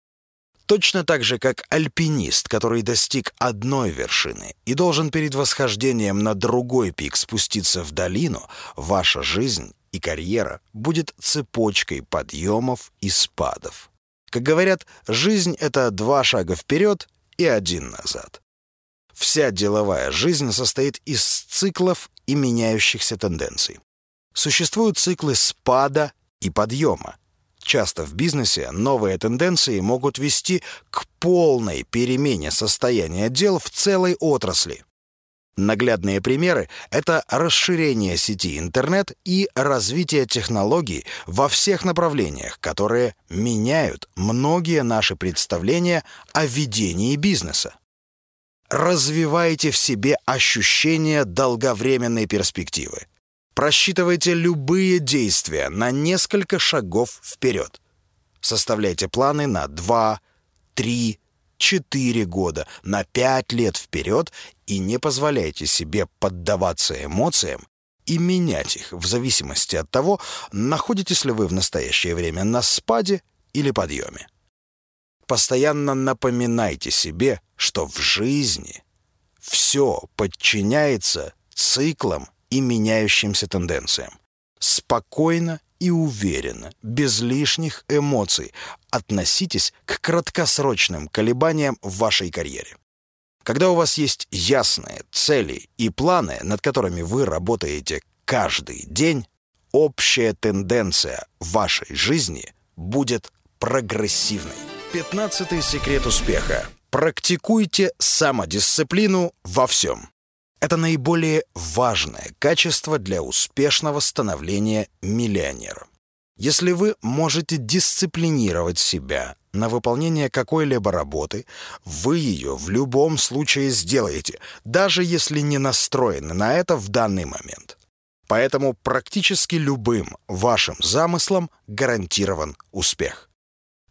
Точно так же, как альпинист, который достиг одной вершины и должен перед восхождением на другой пик спуститься в долину, ваша жизнь и карьера будет цепочкой подъемов и спадов. Как говорят, жизнь — это два шага вперед и один назад. Вся деловая жизнь состоит из циклов и меняющихся тенденций. Существуют циклы спада и подъема. Часто в бизнесе новые тенденции могут вести к полной перемене состояния дел в целой отрасли. Наглядные примеры — это расширение сети интернет и развитие технологий во всех направлениях, которые меняют многие наши представления о ведении бизнеса. Развивайте в себе ощущение долговременной перспективы. Просчитывайте любые действия на несколько шагов вперед. Составляйте планы на два, три, четыре года, на пять лет вперед и не позволяйте себе поддаваться эмоциям и менять их в зависимости от того, находитесь ли вы в настоящее время на спаде или подъеме. Постоянно напоминайте себе, что в жизни все подчиняется циклам и меняющимся тенденциям. Спокойно и уверенно, без лишних эмоций, относитесь к краткосрочным колебаниям в вашей карьере. Когда у вас есть ясные цели и планы, над которыми вы работаете каждый день, общая тенденция вашей жизни будет прогрессивной. Пятнадцатый секрет успеха. Практикуйте самодисциплину во всем. Это наиболее важное качество для успешного становления миллионером. Если вы можете дисциплинировать себя на выполнение какой-либо работы, вы ее в любом случае сделаете, даже если не настроены на это в данный момент. Поэтому практически любым вашим замыслам гарантирован успех.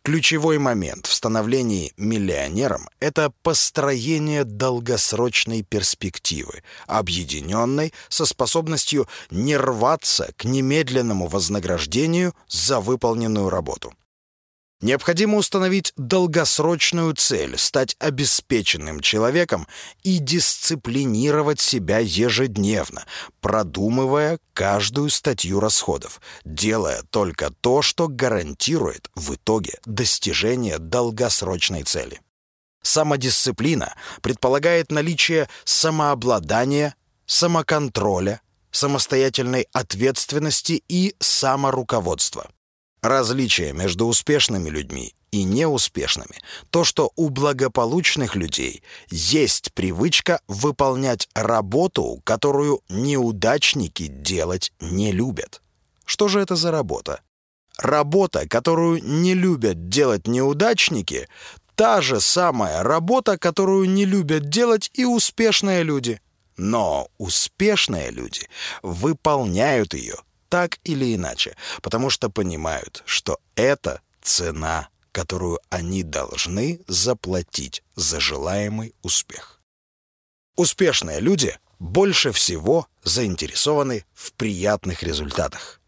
Ключевой момент в становлении миллионером – это построение долгосрочной перспективы, объединенной со способностью не рваться к немедленному вознаграждению за выполненную работу. Необходимо установить долгосрочную цель, стать обеспеченным человеком и дисциплинировать себя ежедневно, продумывая каждую статью расходов, делая только то, что гарантирует в итоге достижение долгосрочной цели. Самодисциплина предполагает наличие самообладания, самоконтроля, самостоятельной ответственности и саморуководства. Различие между успешными людьми и неуспешными – то, что у благополучных людей есть привычка выполнять работу, которую неудачники делать не любят. Что же это за работа? Работа, которую не любят делать неудачники – та же самая работа, которую не любят делать и успешные люди. Но успешные люди выполняют ее так или иначе, потому что понимают, что это цена, которую они должны заплатить за желаемый успех. Успешные люди больше всего заинтересованы в приятных результатах.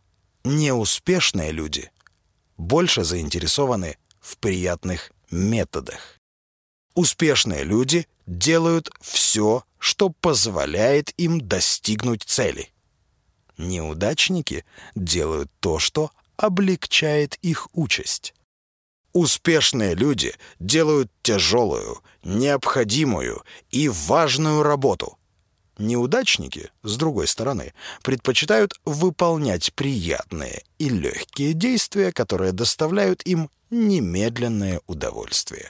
Неуспешные люди больше заинтересованы в приятных методах. Успешные люди делают все, что позволяет им достигнуть цели. Неудачники делают то, что облегчает их участь. Успешные люди делают тяжелую, необходимую и важную работу. Неудачники, с другой стороны, предпочитают выполнять приятные и легкие действия, которые доставляют им немедленное удовольствие.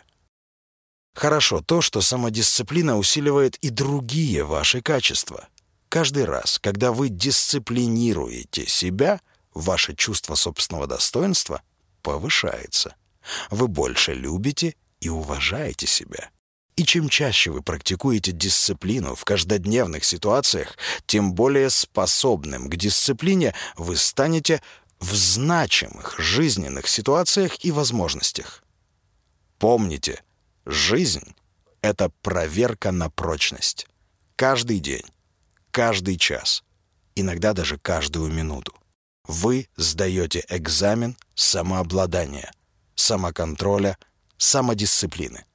Хорошо то, что самодисциплина усиливает и другие ваши качества. Каждый раз, когда вы дисциплинируете себя, ваше чувство собственного достоинства повышается. Вы больше любите и уважаете себя. И чем чаще вы практикуете дисциплину в каждодневных ситуациях, тем более способным к дисциплине вы станете в значимых жизненных ситуациях и возможностях. Помните, жизнь — это проверка на прочность. Каждый день. Каждый час, иногда даже каждую минуту, вы сдаете экзамен самообладания, самоконтроля, самодисциплины.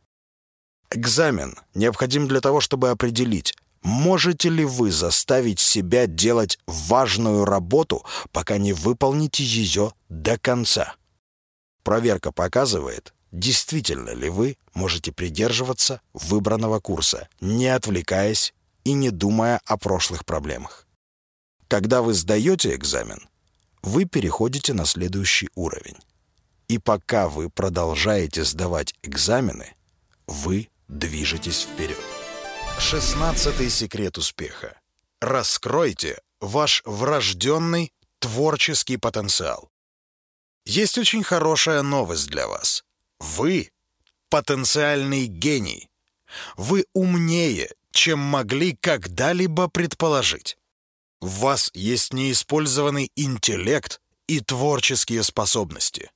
Экзамен необходим для того, чтобы определить, можете ли вы заставить себя делать важную работу, пока не выполните ее до конца. Проверка показывает, действительно ли вы можете придерживаться выбранного курса, не отвлекаясь и не думая о прошлых проблемах. Когда вы сдаете экзамен, вы переходите на следующий уровень. И пока вы продолжаете сдавать экзамены, вы движетесь вперед. Шестнадцатый секрет успеха. Раскройте ваш врожденный творческий потенциал. Есть очень хорошая новость для вас. Вы потенциальный гений. Вы умнее, чем могли когда-либо предположить. В вас есть неиспользованный интеллект и творческие способности.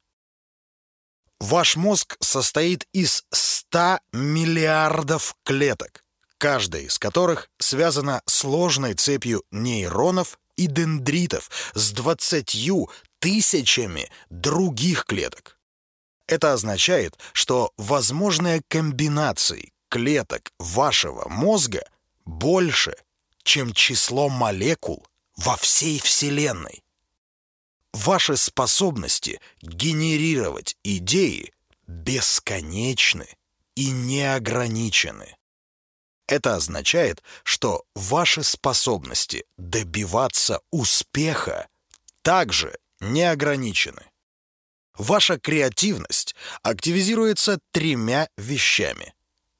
Ваш мозг состоит из ста миллиардов клеток, каждая из которых связана сложной цепью нейронов и дендритов с двадцатью тысячами других клеток. Это означает, что возможные комбинации клеток вашего мозга больше, чем число молекул во всей Вселенной. Ваши способности генерировать идеи бесконечны и неограничены. Это означает, что ваши способности добиваться успеха также неограничены. Ваша креативность активизируется тремя вещами: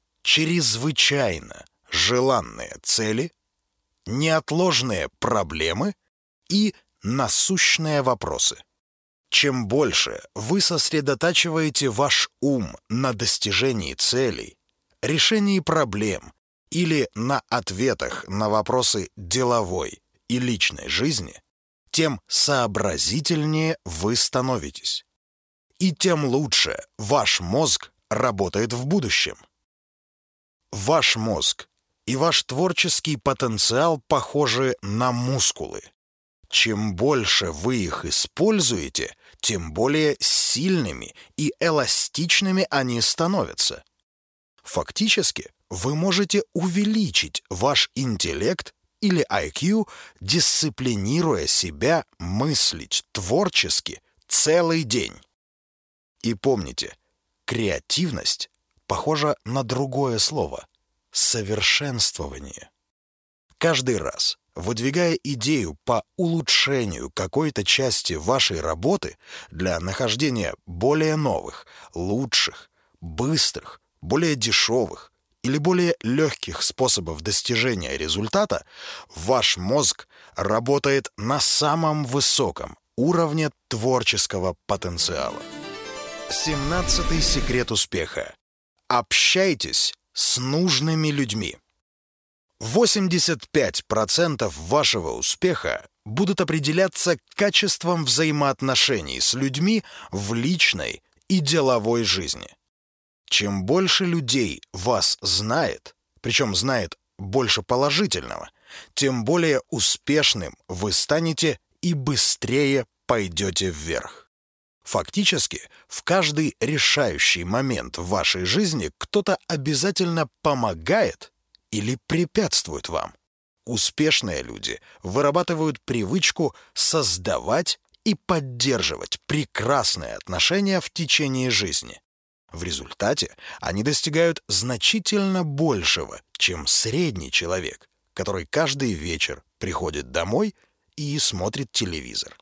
чрезвычайно желанные цели, неотложные проблемы и насущные вопросы. Чем больше вы сосредотачиваете ваш ум на достижении целей, решении проблем или на ответах на вопросы деловой и личной жизни, тем сообразительнее вы становитесь. и тем лучше ваш мозг работает в будущем. Ваш мозг и ваш творческий потенциал похожи на мускулы. Чем больше вы их используете, тем более сильными и эластичными они становятся. Фактически, вы можете увеличить ваш интеллект или ай кью, дисциплинируя себя мыслить творчески целый день. И помните, креативность похожа на другое слово — совершенствование. Каждый раз, выдвигая идею по улучшению какой-то части вашей работы для нахождения более новых, лучших, быстрых, более дешевых или более легких способов достижения результата, ваш мозг работает на самом высоком уровне творческого потенциала. семнадцатый секрет успеха. Общайтесь с нужными людьми. восемьдесят пять процентов вашего успеха будут определяться качеством взаимоотношений с людьми в личной и деловой жизни. Чем больше людей вас знает, причем знает больше положительного, тем более успешным вы станете и быстрее пойдете вверх. Фактически, в каждый решающий момент в вашей жизни кто-то обязательно помогает или препятствует вам. Успешные люди вырабатывают привычку создавать и поддерживать прекрасные отношения в течение жизни. В результате они достигают значительно большего, чем средний человек, который каждый вечер приходит домой и смотрит телевизор.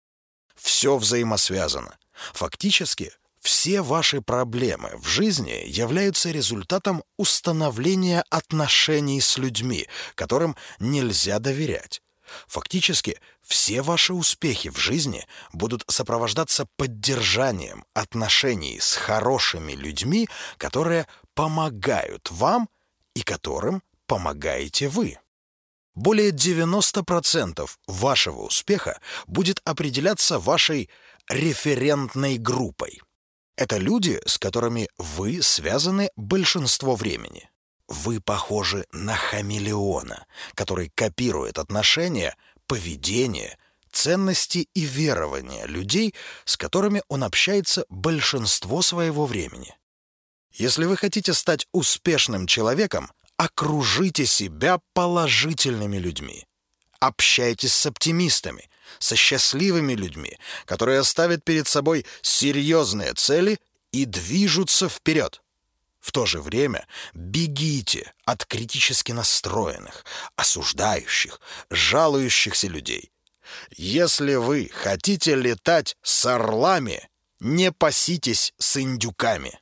Все взаимосвязано. Фактически, все ваши проблемы в жизни являются результатом установления отношений с людьми, которым нельзя доверять. Фактически, все ваши успехи в жизни будут сопровождаться поддержанием отношений с хорошими людьми, которые помогают вам и которым помогаете вы. Более девяносто процентов вашего успеха будет определяться вашей референтной группой. Это люди, с которыми вы связаны большинство времени. Вы похожи на хамелеона, который копирует отношения, поведение, ценности и верования людей, с которыми он общается большинство своего времени. Если вы хотите стать успешным человеком, окружите себя положительными людьми. Общайтесь с оптимистами, со счастливыми людьми, которые ставят перед собой серьезные цели и движутся вперед. В то же время бегите от критически настроенных, осуждающих, жалующихся людей. Если вы хотите летать с орлами, не паситесь с индюками.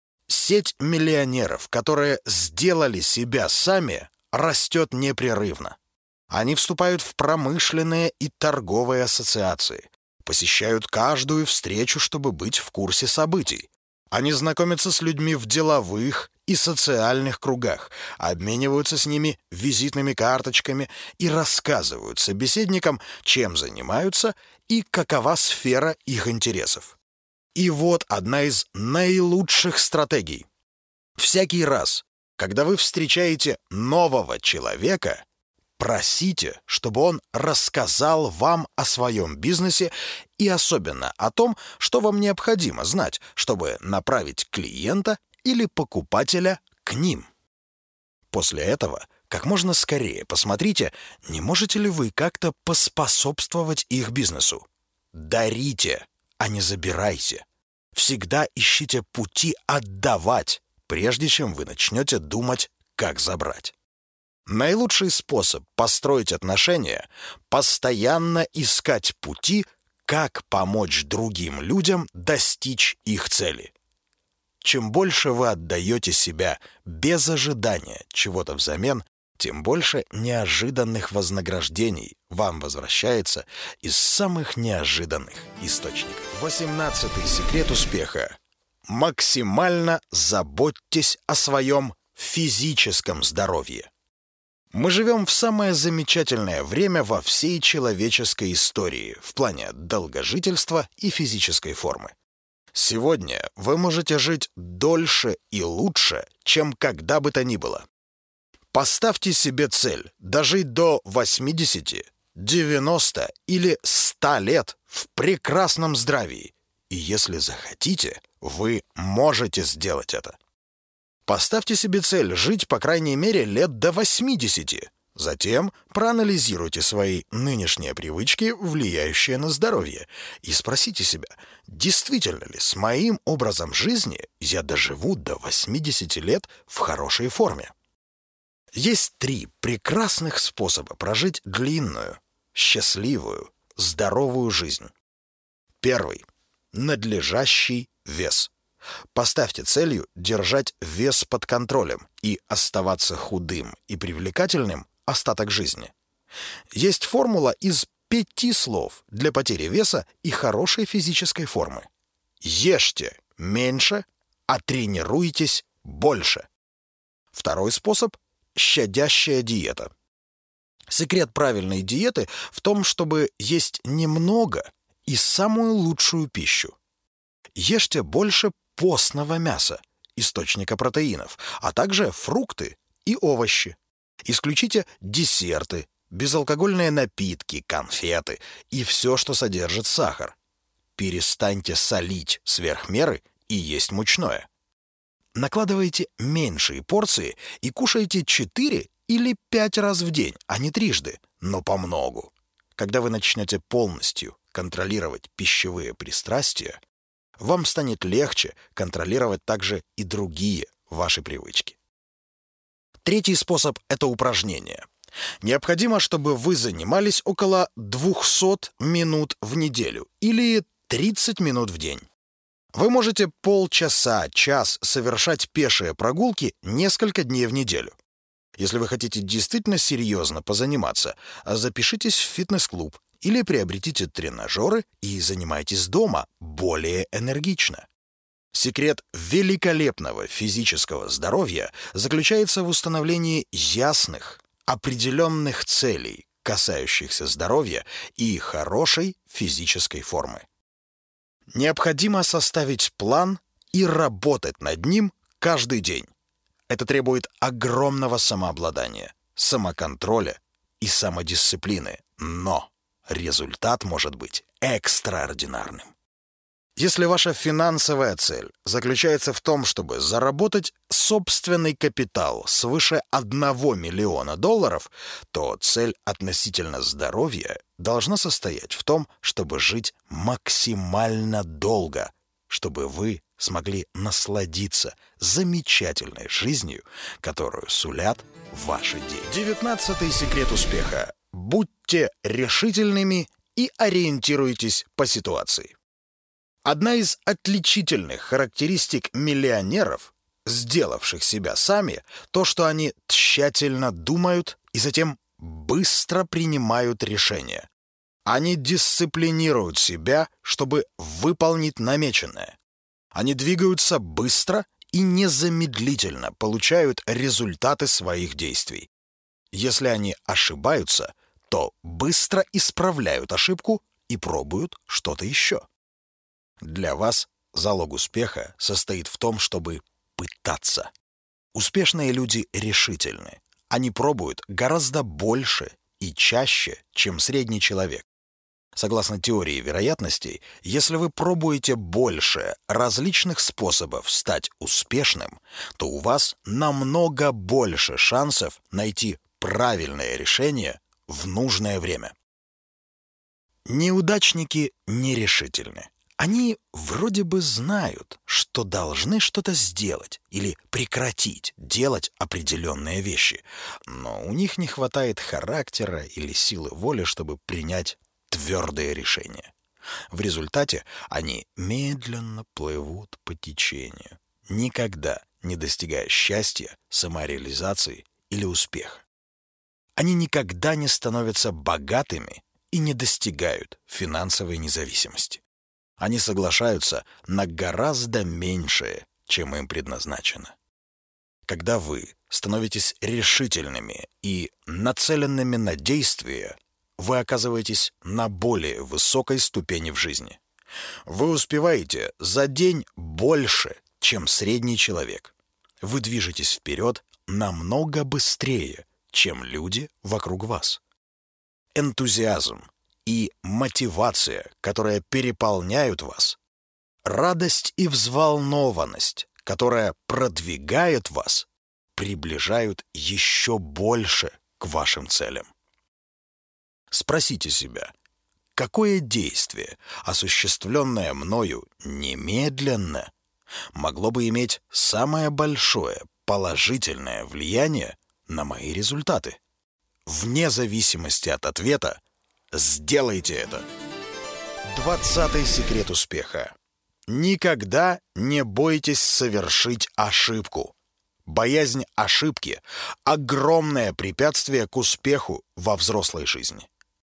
Сеть миллионеров, которые сделали себя сами, растет непрерывно. Они вступают в промышленные и торговые ассоциации, посещают каждую встречу, чтобы быть в курсе событий. Они знакомятся с людьми в деловых и социальных кругах, обмениваются с ними визитными карточками и рассказывают собеседникам, чем занимаются и какова сфера их интересов. И вот одна из наилучших стратегий. Всякий раз, когда вы встречаете нового человека, просите, чтобы он рассказал вам о своем бизнесе и особенно о том, что вам необходимо знать, чтобы направить клиента или покупателя к ним. После этого как можно скорее посмотрите, не можете ли вы как-то поспособствовать их бизнесу. Дарите, а не забирайте. Всегда ищите пути отдавать, прежде чем вы начнете думать, как забрать. Наилучший способ построить отношения — постоянно искать пути, как помочь другим людям достичь их цели. Чем больше вы отдаете себя без ожидания чего-то взамен, тем больше неожиданных вознаграждений вам возвращается из самых неожиданных источников. восемнадцатый секрет успеха. Максимально заботьтесь о своем физическом здоровье. Мы живем в самое замечательное время во всей человеческой истории в плане долгожительства и физической формы. Сегодня вы можете жить дольше и лучше, чем когда бы то ни было. Поставьте себе цель дожить до восьмидесяти, девяноста или ста лет в прекрасном здравии. И если захотите, вы можете сделать это. Поставьте себе цель жить, по крайней мере, лет до восьмидесяти. Затем проанализируйте свои нынешние привычки, влияющие на здоровье, и спросите себя, действительно ли с моим образом жизни я доживу до восьмидесяти лет в хорошей форме. Есть три прекрасных способа прожить длинную, счастливую, здоровую жизнь. Первый – надлежащий вес. Поставьте целью держать вес под контролем и оставаться худым и привлекательным остаток жизни. Есть формула из пяти слов для потери веса и хорошей физической формы. Ешьте меньше, а тренируйтесь больше. Второй способ – щадящая диета. Секрет правильной диеты в том, чтобы есть немного и самую лучшую пищу. Ешьте больше постного мяса, источника протеинов, а также фрукты и овощи. Исключите десерты, безалкогольные напитки, конфеты и все, что содержит сахар. Перестаньте солить сверх меры и есть мучное. Накладывайте меньшие порции и кушайте четыре или пять раз в день, а не трижды, но помногу. Когда вы начнете полностью контролировать пищевые пристрастия, вам станет легче контролировать также и другие ваши привычки. Третий способ – это упражнения. Необходимо, чтобы вы занимались около двухсот минут в неделю или тридцать минут в день. Вы можете полчаса, час совершать пешие прогулки несколько дней в неделю. Если вы хотите действительно серьезно позаниматься, запишитесь в фитнес-клуб или приобретите тренажеры и занимайтесь дома более энергично. Секрет великолепного физического здоровья заключается в установлении ясных, определенных целей, касающихся здоровья и хорошей физической формы. Необходимо составить план и работать над ним каждый день. Это требует огромного самообладания, самоконтроля и самодисциплины, но результат может быть экстраординарным. Если ваша финансовая цель заключается в том, чтобы заработать собственный капитал свыше одного миллиона долларов, то цель относительно здоровья должна состоять в том, чтобы жить максимально долго, чтобы вы смогли насладиться замечательной жизнью, которую сулят ваши деньги. Девятнадцатый секрет успеха. Будьте решительными и ориентируйтесь по ситуации. Одна из отличительных характеристик миллионеров, сделавших себя сами, то, что они тщательно думают и затем быстро принимают решения. Они дисциплинируют себя, чтобы выполнить намеченное. Они двигаются быстро и незамедлительно получают результаты своих действий. Если они ошибаются, то быстро исправляют ошибку и пробуют что-то еще. Для вас залог успеха состоит в том, чтобы пытаться. Успешные люди решительны. Они пробуют гораздо больше и чаще, чем средний человек. Согласно теории вероятностей, если вы пробуете больше различных способов стать успешным, то у вас намного больше шансов найти правильное решение в нужное время. Неудачники нерешительны. Они вроде бы знают, что должны что-то сделать или прекратить делать определенные вещи, но у них не хватает характера или силы воли, чтобы принять твердые решения. В результате они медленно плывут по течению, никогда не достигая счастья, самореализации или успеха. Они никогда не становятся богатыми и не достигают финансовой независимости. Они соглашаются на гораздо меньшее, чем им предназначено. Когда вы становитесь решительными и нацеленными на действия, вы оказываетесь на более высокой ступени в жизни. Вы успеваете за день больше, чем средний человек. Вы движетесь вперед намного быстрее, чем люди вокруг вас. Энтузиазм и мотивация, которая переполняют вас, радость и взволнованность, которая продвигает вас, приближают еще больше к вашим целям. Спросите себя, какое действие, осуществленное мною немедленно, могло бы иметь самое большое положительное влияние на мои результаты? Вне зависимости от ответа, сделайте это. Двадцатый секрет успеха. Никогда не бойтесь совершить ошибку. Боязнь ошибки – огромное препятствие к успеху во взрослой жизни.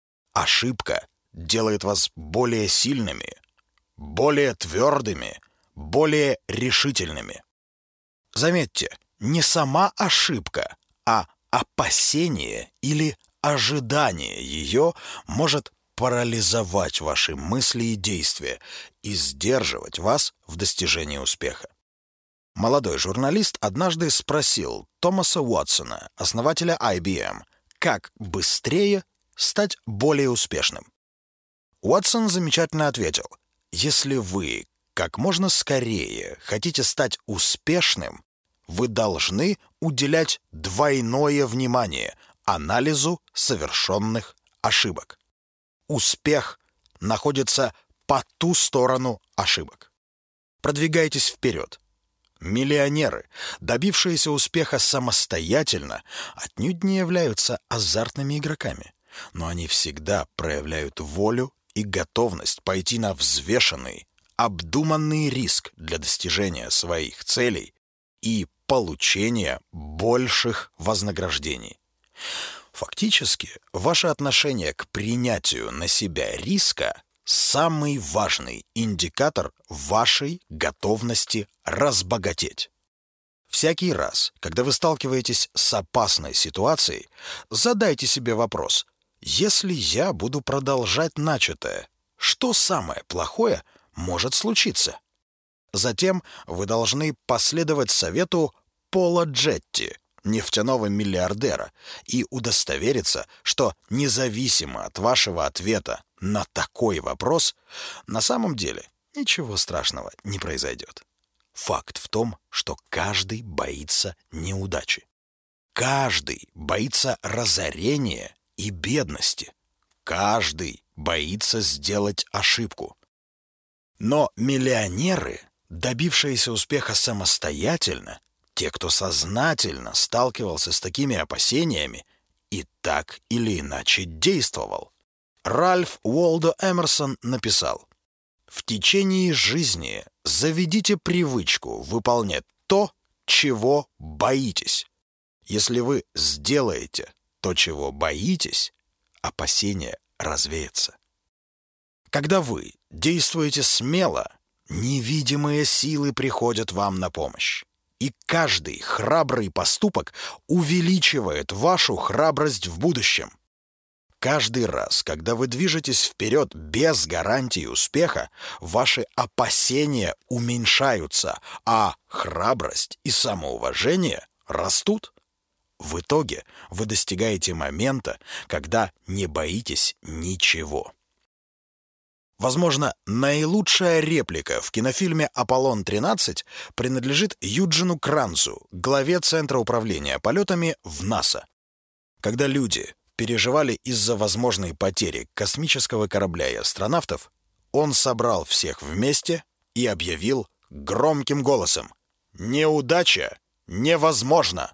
Ошибка делает вас более сильными, более твердыми, более решительными. Заметьте, не сама ошибка, а опасение или ожидание ее может парализовать ваши мысли и действия и сдерживать вас в достижении успеха. Молодой журналист однажды спросил Томаса Уотсона, основателя ай би эм, как быстрее стать более успешным. Уотсон замечательно ответил: «Если вы как можно скорее хотите стать успешным, вы должны уделять двойное внимание анализу совершенных ошибок. Успех находится по ту сторону ошибок. Продвигайтесь вперед. Миллионеры, добившиеся успеха самостоятельно, отнюдь не являются азартными игроками, но они всегда проявляют волю и готовность пойти на взвешенный, обдуманный риск для достижения своих целей и получения больших вознаграждений. Фактически, ваше отношение к принятию на себя риска – самый важный индикатор вашей готовности разбогатеть. Всякий раз, когда вы сталкиваетесь с опасной ситуацией, задайте себе вопрос: если я буду продолжать начатое, что самое плохое может случиться? Затем вы должны последовать совету Пола Джетти, нефтяного миллиардера, и удостовериться, что независимо от вашего ответа на такой вопрос, на самом деле ничего страшного не произойдет. Факт в том, что каждый боится неудачи. Каждый боится разорения и бедности. Каждый боится сделать ошибку. Но миллионеры, добившиеся успеха самостоятельно, те, кто сознательно сталкивался с такими опасениями и так или иначе действовал. Ральф Уолдо Эмерсон написал: «В течение жизни заведите привычку выполнять то, чего боитесь. Если вы сделаете то, чего боитесь, опасение развеется». Когда вы действуете смело, невидимые силы приходят вам на помощь. И каждый храбрый поступок увеличивает вашу храбрость в будущем. Каждый раз, когда вы движетесь вперед без гарантии успеха, ваши опасения уменьшаются, а храбрость и самоуважение растут. В итоге вы достигаете момента, когда не боитесь ничего. Возможно, наилучшая реплика в кинофильме «Аполлон тринадцать» принадлежит Юджину Кранцу, главе Центра управления полетами в НАСА. Когда люди переживали из-за возможной потери космического корабля и астронавтов, он собрал всех вместе и объявил громким голосом: «Неудача невозможна!»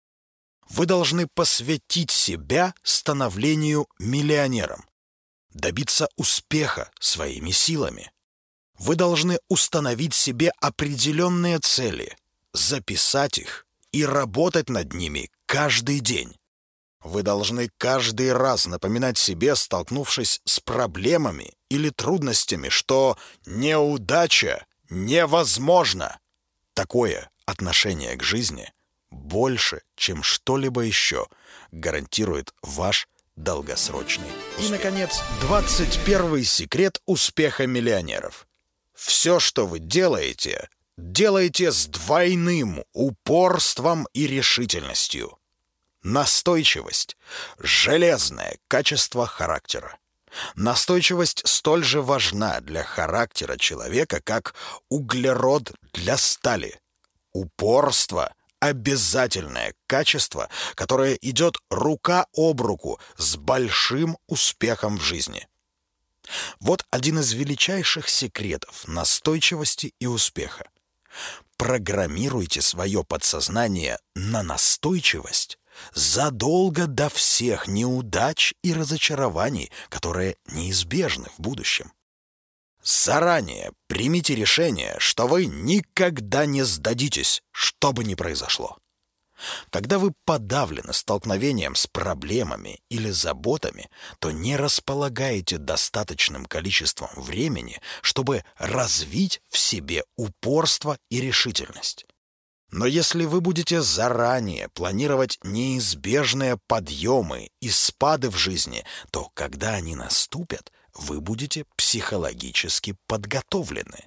Вы должны посвятить себя становлению миллионером, добиться успеха своими силами. Вы должны установить себе определенные цели, записать их и работать над ними каждый день. Вы должны каждый раз напоминать себе, столкнувшись с проблемами или трудностями, что неудача невозможна. Такое отношение к жизни больше, чем что-либо еще, гарантирует ваш долгосрочный успех. И, наконец, двадцать первый секрет успеха миллионеров. Все, что вы делаете, делайте с двойным упорством и решительностью. Настойчивость – железное качество характера. Настойчивость столь же важна для характера человека, как углерод для стали. Упорство – обязательное качество, которое идет рука об руку с большим успехом в жизни. Вот один из величайших секретов настойчивости и успеха. Программируйте свое подсознание на настойчивость задолго до всех неудач и разочарований, которые неизбежны в будущем. Заранее примите решение, что вы никогда не сдадитесь, что бы ни произошло. Когда вы подавлены столкновением с проблемами или заботами, то не располагаете достаточным количеством времени, чтобы развить в себе упорство и решительность. Но если вы будете заранее планировать неизбежные подъемы и спады в жизни, то когда они наступят, вы будете психологически подготовлены.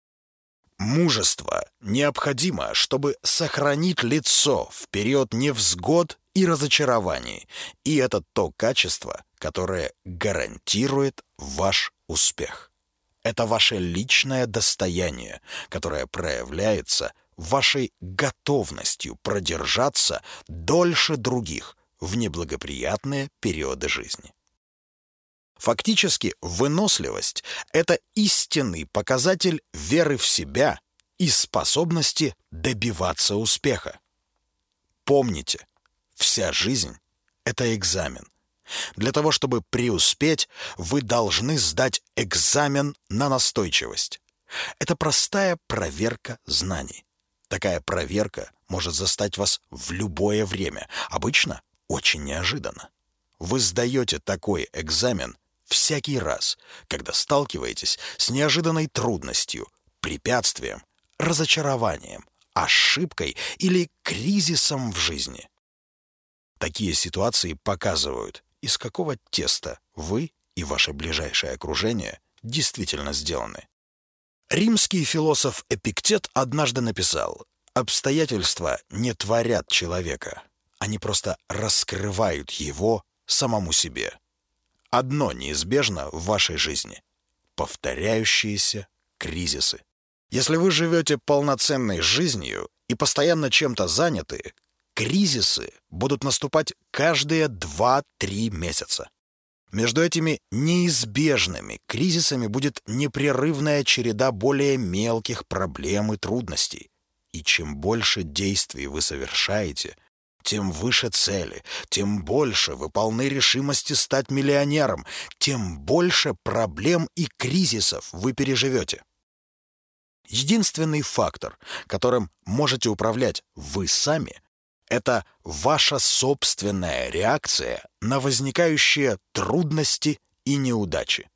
Мужество необходимо, чтобы сохранить лицо в период невзгод и разочарований, и это то качество, которое гарантирует ваш успех. Это ваше личное достояние, которое проявляется вашей готовностью продержаться дольше других в неблагоприятные периоды жизни. Фактически, выносливость — это истинный показатель веры в себя и способности добиваться успеха. Помните, вся жизнь — это экзамен. Для того, чтобы преуспеть, вы должны сдать экзамен на настойчивость. Это простая проверка знаний. Такая проверка может застать вас в любое время, обычно очень неожиданно. Вы сдаете такой экзамен всякий раз, когда сталкиваетесь с неожиданной трудностью, препятствием, разочарованием, ошибкой или кризисом в жизни. Такие ситуации показывают, из какого теста вы и ваше ближайшее окружение действительно сделаны. Римский философ Эпиктет однажды написал: «Обстоятельства не творят человека, они просто раскрывают его самому себе». Одно неизбежно в вашей жизни — повторяющиеся кризисы. Если вы живете полноценной жизнью и постоянно чем-то заняты, кризисы будут наступать каждые два-три месяца. Между этими неизбежными кризисами будет непрерывная череда более мелких проблем и трудностей. И чем больше действий вы совершаете, тем выше цели, тем больше вы полны решимости стать миллионером, тем больше проблем и кризисов вы переживете. Единственный фактор, которым можете управлять вы сами, это ваша собственная реакция на возникающие трудности и неудачи.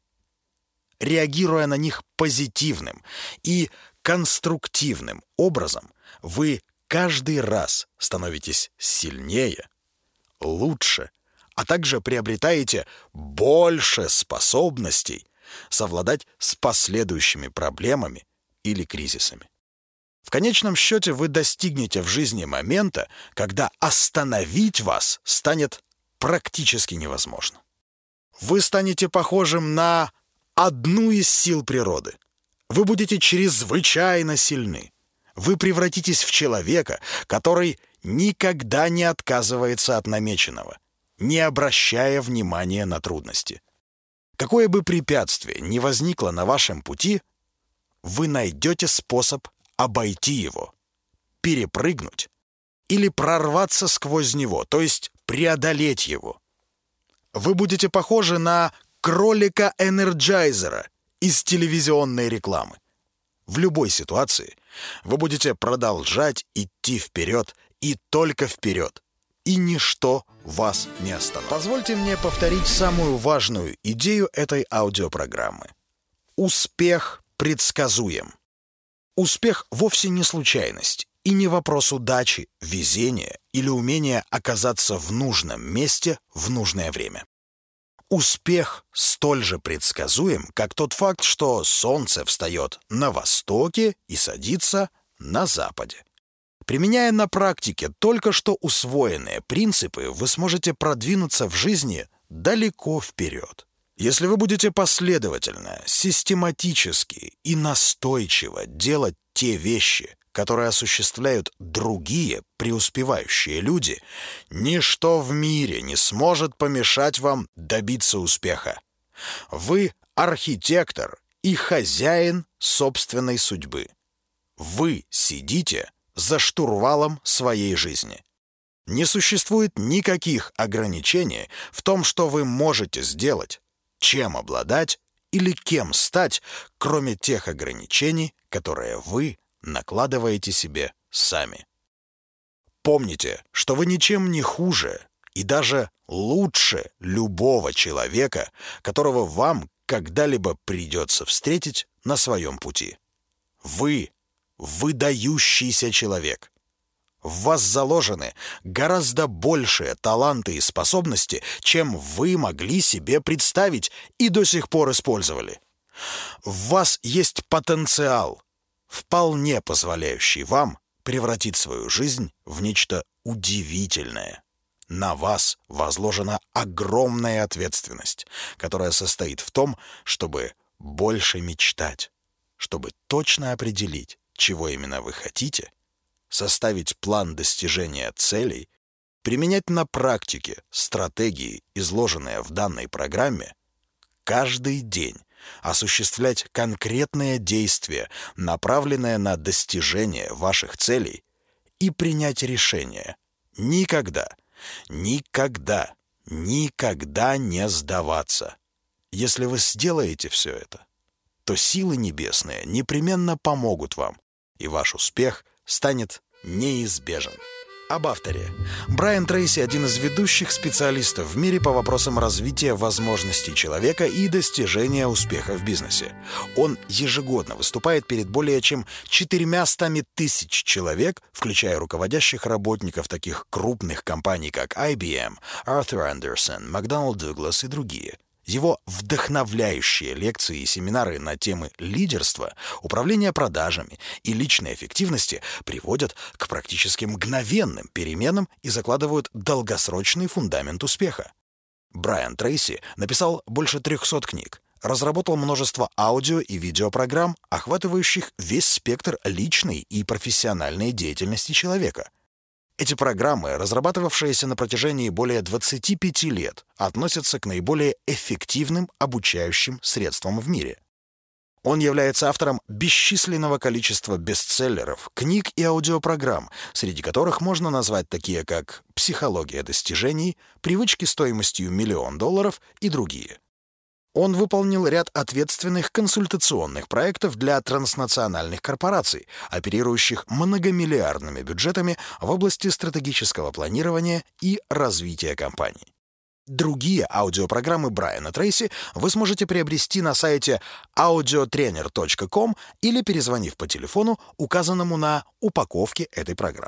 Реагируя на них позитивным и конструктивным образом, вы каждый раз становитесь сильнее, лучше, а также приобретаете больше способностей совладать с последующими проблемами или кризисами. В конечном счете вы достигнете в жизни момента, когда остановить вас станет практически невозможно. Вы станете похожим на одну из сил природы. Вы будете чрезвычайно сильны. Вы превратитесь в человека, который никогда не отказывается от намеченного, не обращая внимания на трудности. Какое бы препятствие ни возникло на вашем пути, вы найдете способ обойти его, перепрыгнуть или прорваться сквозь него, то есть преодолеть его. Вы будете похожи на кролика-энерджайзера из телевизионной рекламы. В любой ситуации вы будете продолжать идти вперед и только вперед, и ничто вас не остановит. Позвольте мне повторить самую важную идею этой аудиопрограммы. Успех предсказуем. Успех вовсе не случайность и не вопрос удачи, везения или умения оказаться в нужном месте в нужное время. Успех столь же предсказуем, как тот факт, что солнце встает на востоке и садится на западе. Применяя на практике только что усвоенные принципы, вы сможете продвинуться в жизни далеко вперед. Если вы будете последовательно, систематически и настойчиво делать те вещи, которые осуществляют другие преуспевающие люди, ничто в мире не сможет помешать вам добиться успеха. Вы архитектор и хозяин собственной судьбы. Вы сидите за штурвалом своей жизни. Не существует никаких ограничений в том, что вы можете сделать, чем обладать или кем стать, кроме тех ограничений, которые вы накладываете себе сами. Помните, что вы ничем не хуже и даже лучше любого человека, которого вам когда-либо придется встретить на своем пути. Вы — выдающийся человек. В вас заложены гораздо большие таланты и способности, чем вы могли себе представить и до сих пор использовали. В вас есть потенциал, вполне позволяющий вам превратить свою жизнь в нечто удивительное. На вас возложена огромная ответственность, которая состоит в том, чтобы больше мечтать, чтобы точно определить, чего именно вы хотите, составить план достижения целей, применять на практике стратегии, изложенные в данной программе, каждый день осуществлять конкретные действия, направленные на достижение ваших целей, и принять решение никогда, никогда, никогда не сдаваться. Если вы сделаете все это, то силы небесные непременно помогут вам, и ваш успех станет неизбежен. Об авторе. Брайан Трейси – один из ведущих специалистов в мире по вопросам развития возможностей человека и достижения успеха в бизнесе. Он ежегодно выступает перед более чем четырьмястами тысяч человек, включая руководящих работников таких крупных компаний, как ай би эм, Arthur Andersen, McDonnell Douglas и другие. Его вдохновляющие лекции и семинары на темы лидерства, управления продажами и личной эффективности приводят к практически мгновенным переменам и закладывают долгосрочный фундамент успеха. Брайан Трейси написал больше трехсот книг, разработал множество аудио- и видеопрограмм, охватывающих весь спектр личной и профессиональной деятельности человека. Эти программы, разрабатывавшиеся на протяжении более двадцати пяти лет, относятся к наиболее эффективным обучающим средствам в мире. Он является автором бесчисленного количества бестселлеров, книг и аудиопрограмм, среди которых можно назвать такие, как «Психология достижений», «Привычки стоимостью миллион долларов» и другие. Он выполнил ряд ответственных консультационных проектов для транснациональных корпораций, оперирующих многомиллиардными бюджетами в области стратегического планирования и развития компаний. Другие аудиопрограммы Брайана Трейси вы сможете приобрести на сайте аудиотренер точка ком или перезвонив по телефону, указанному на упаковке этой программы.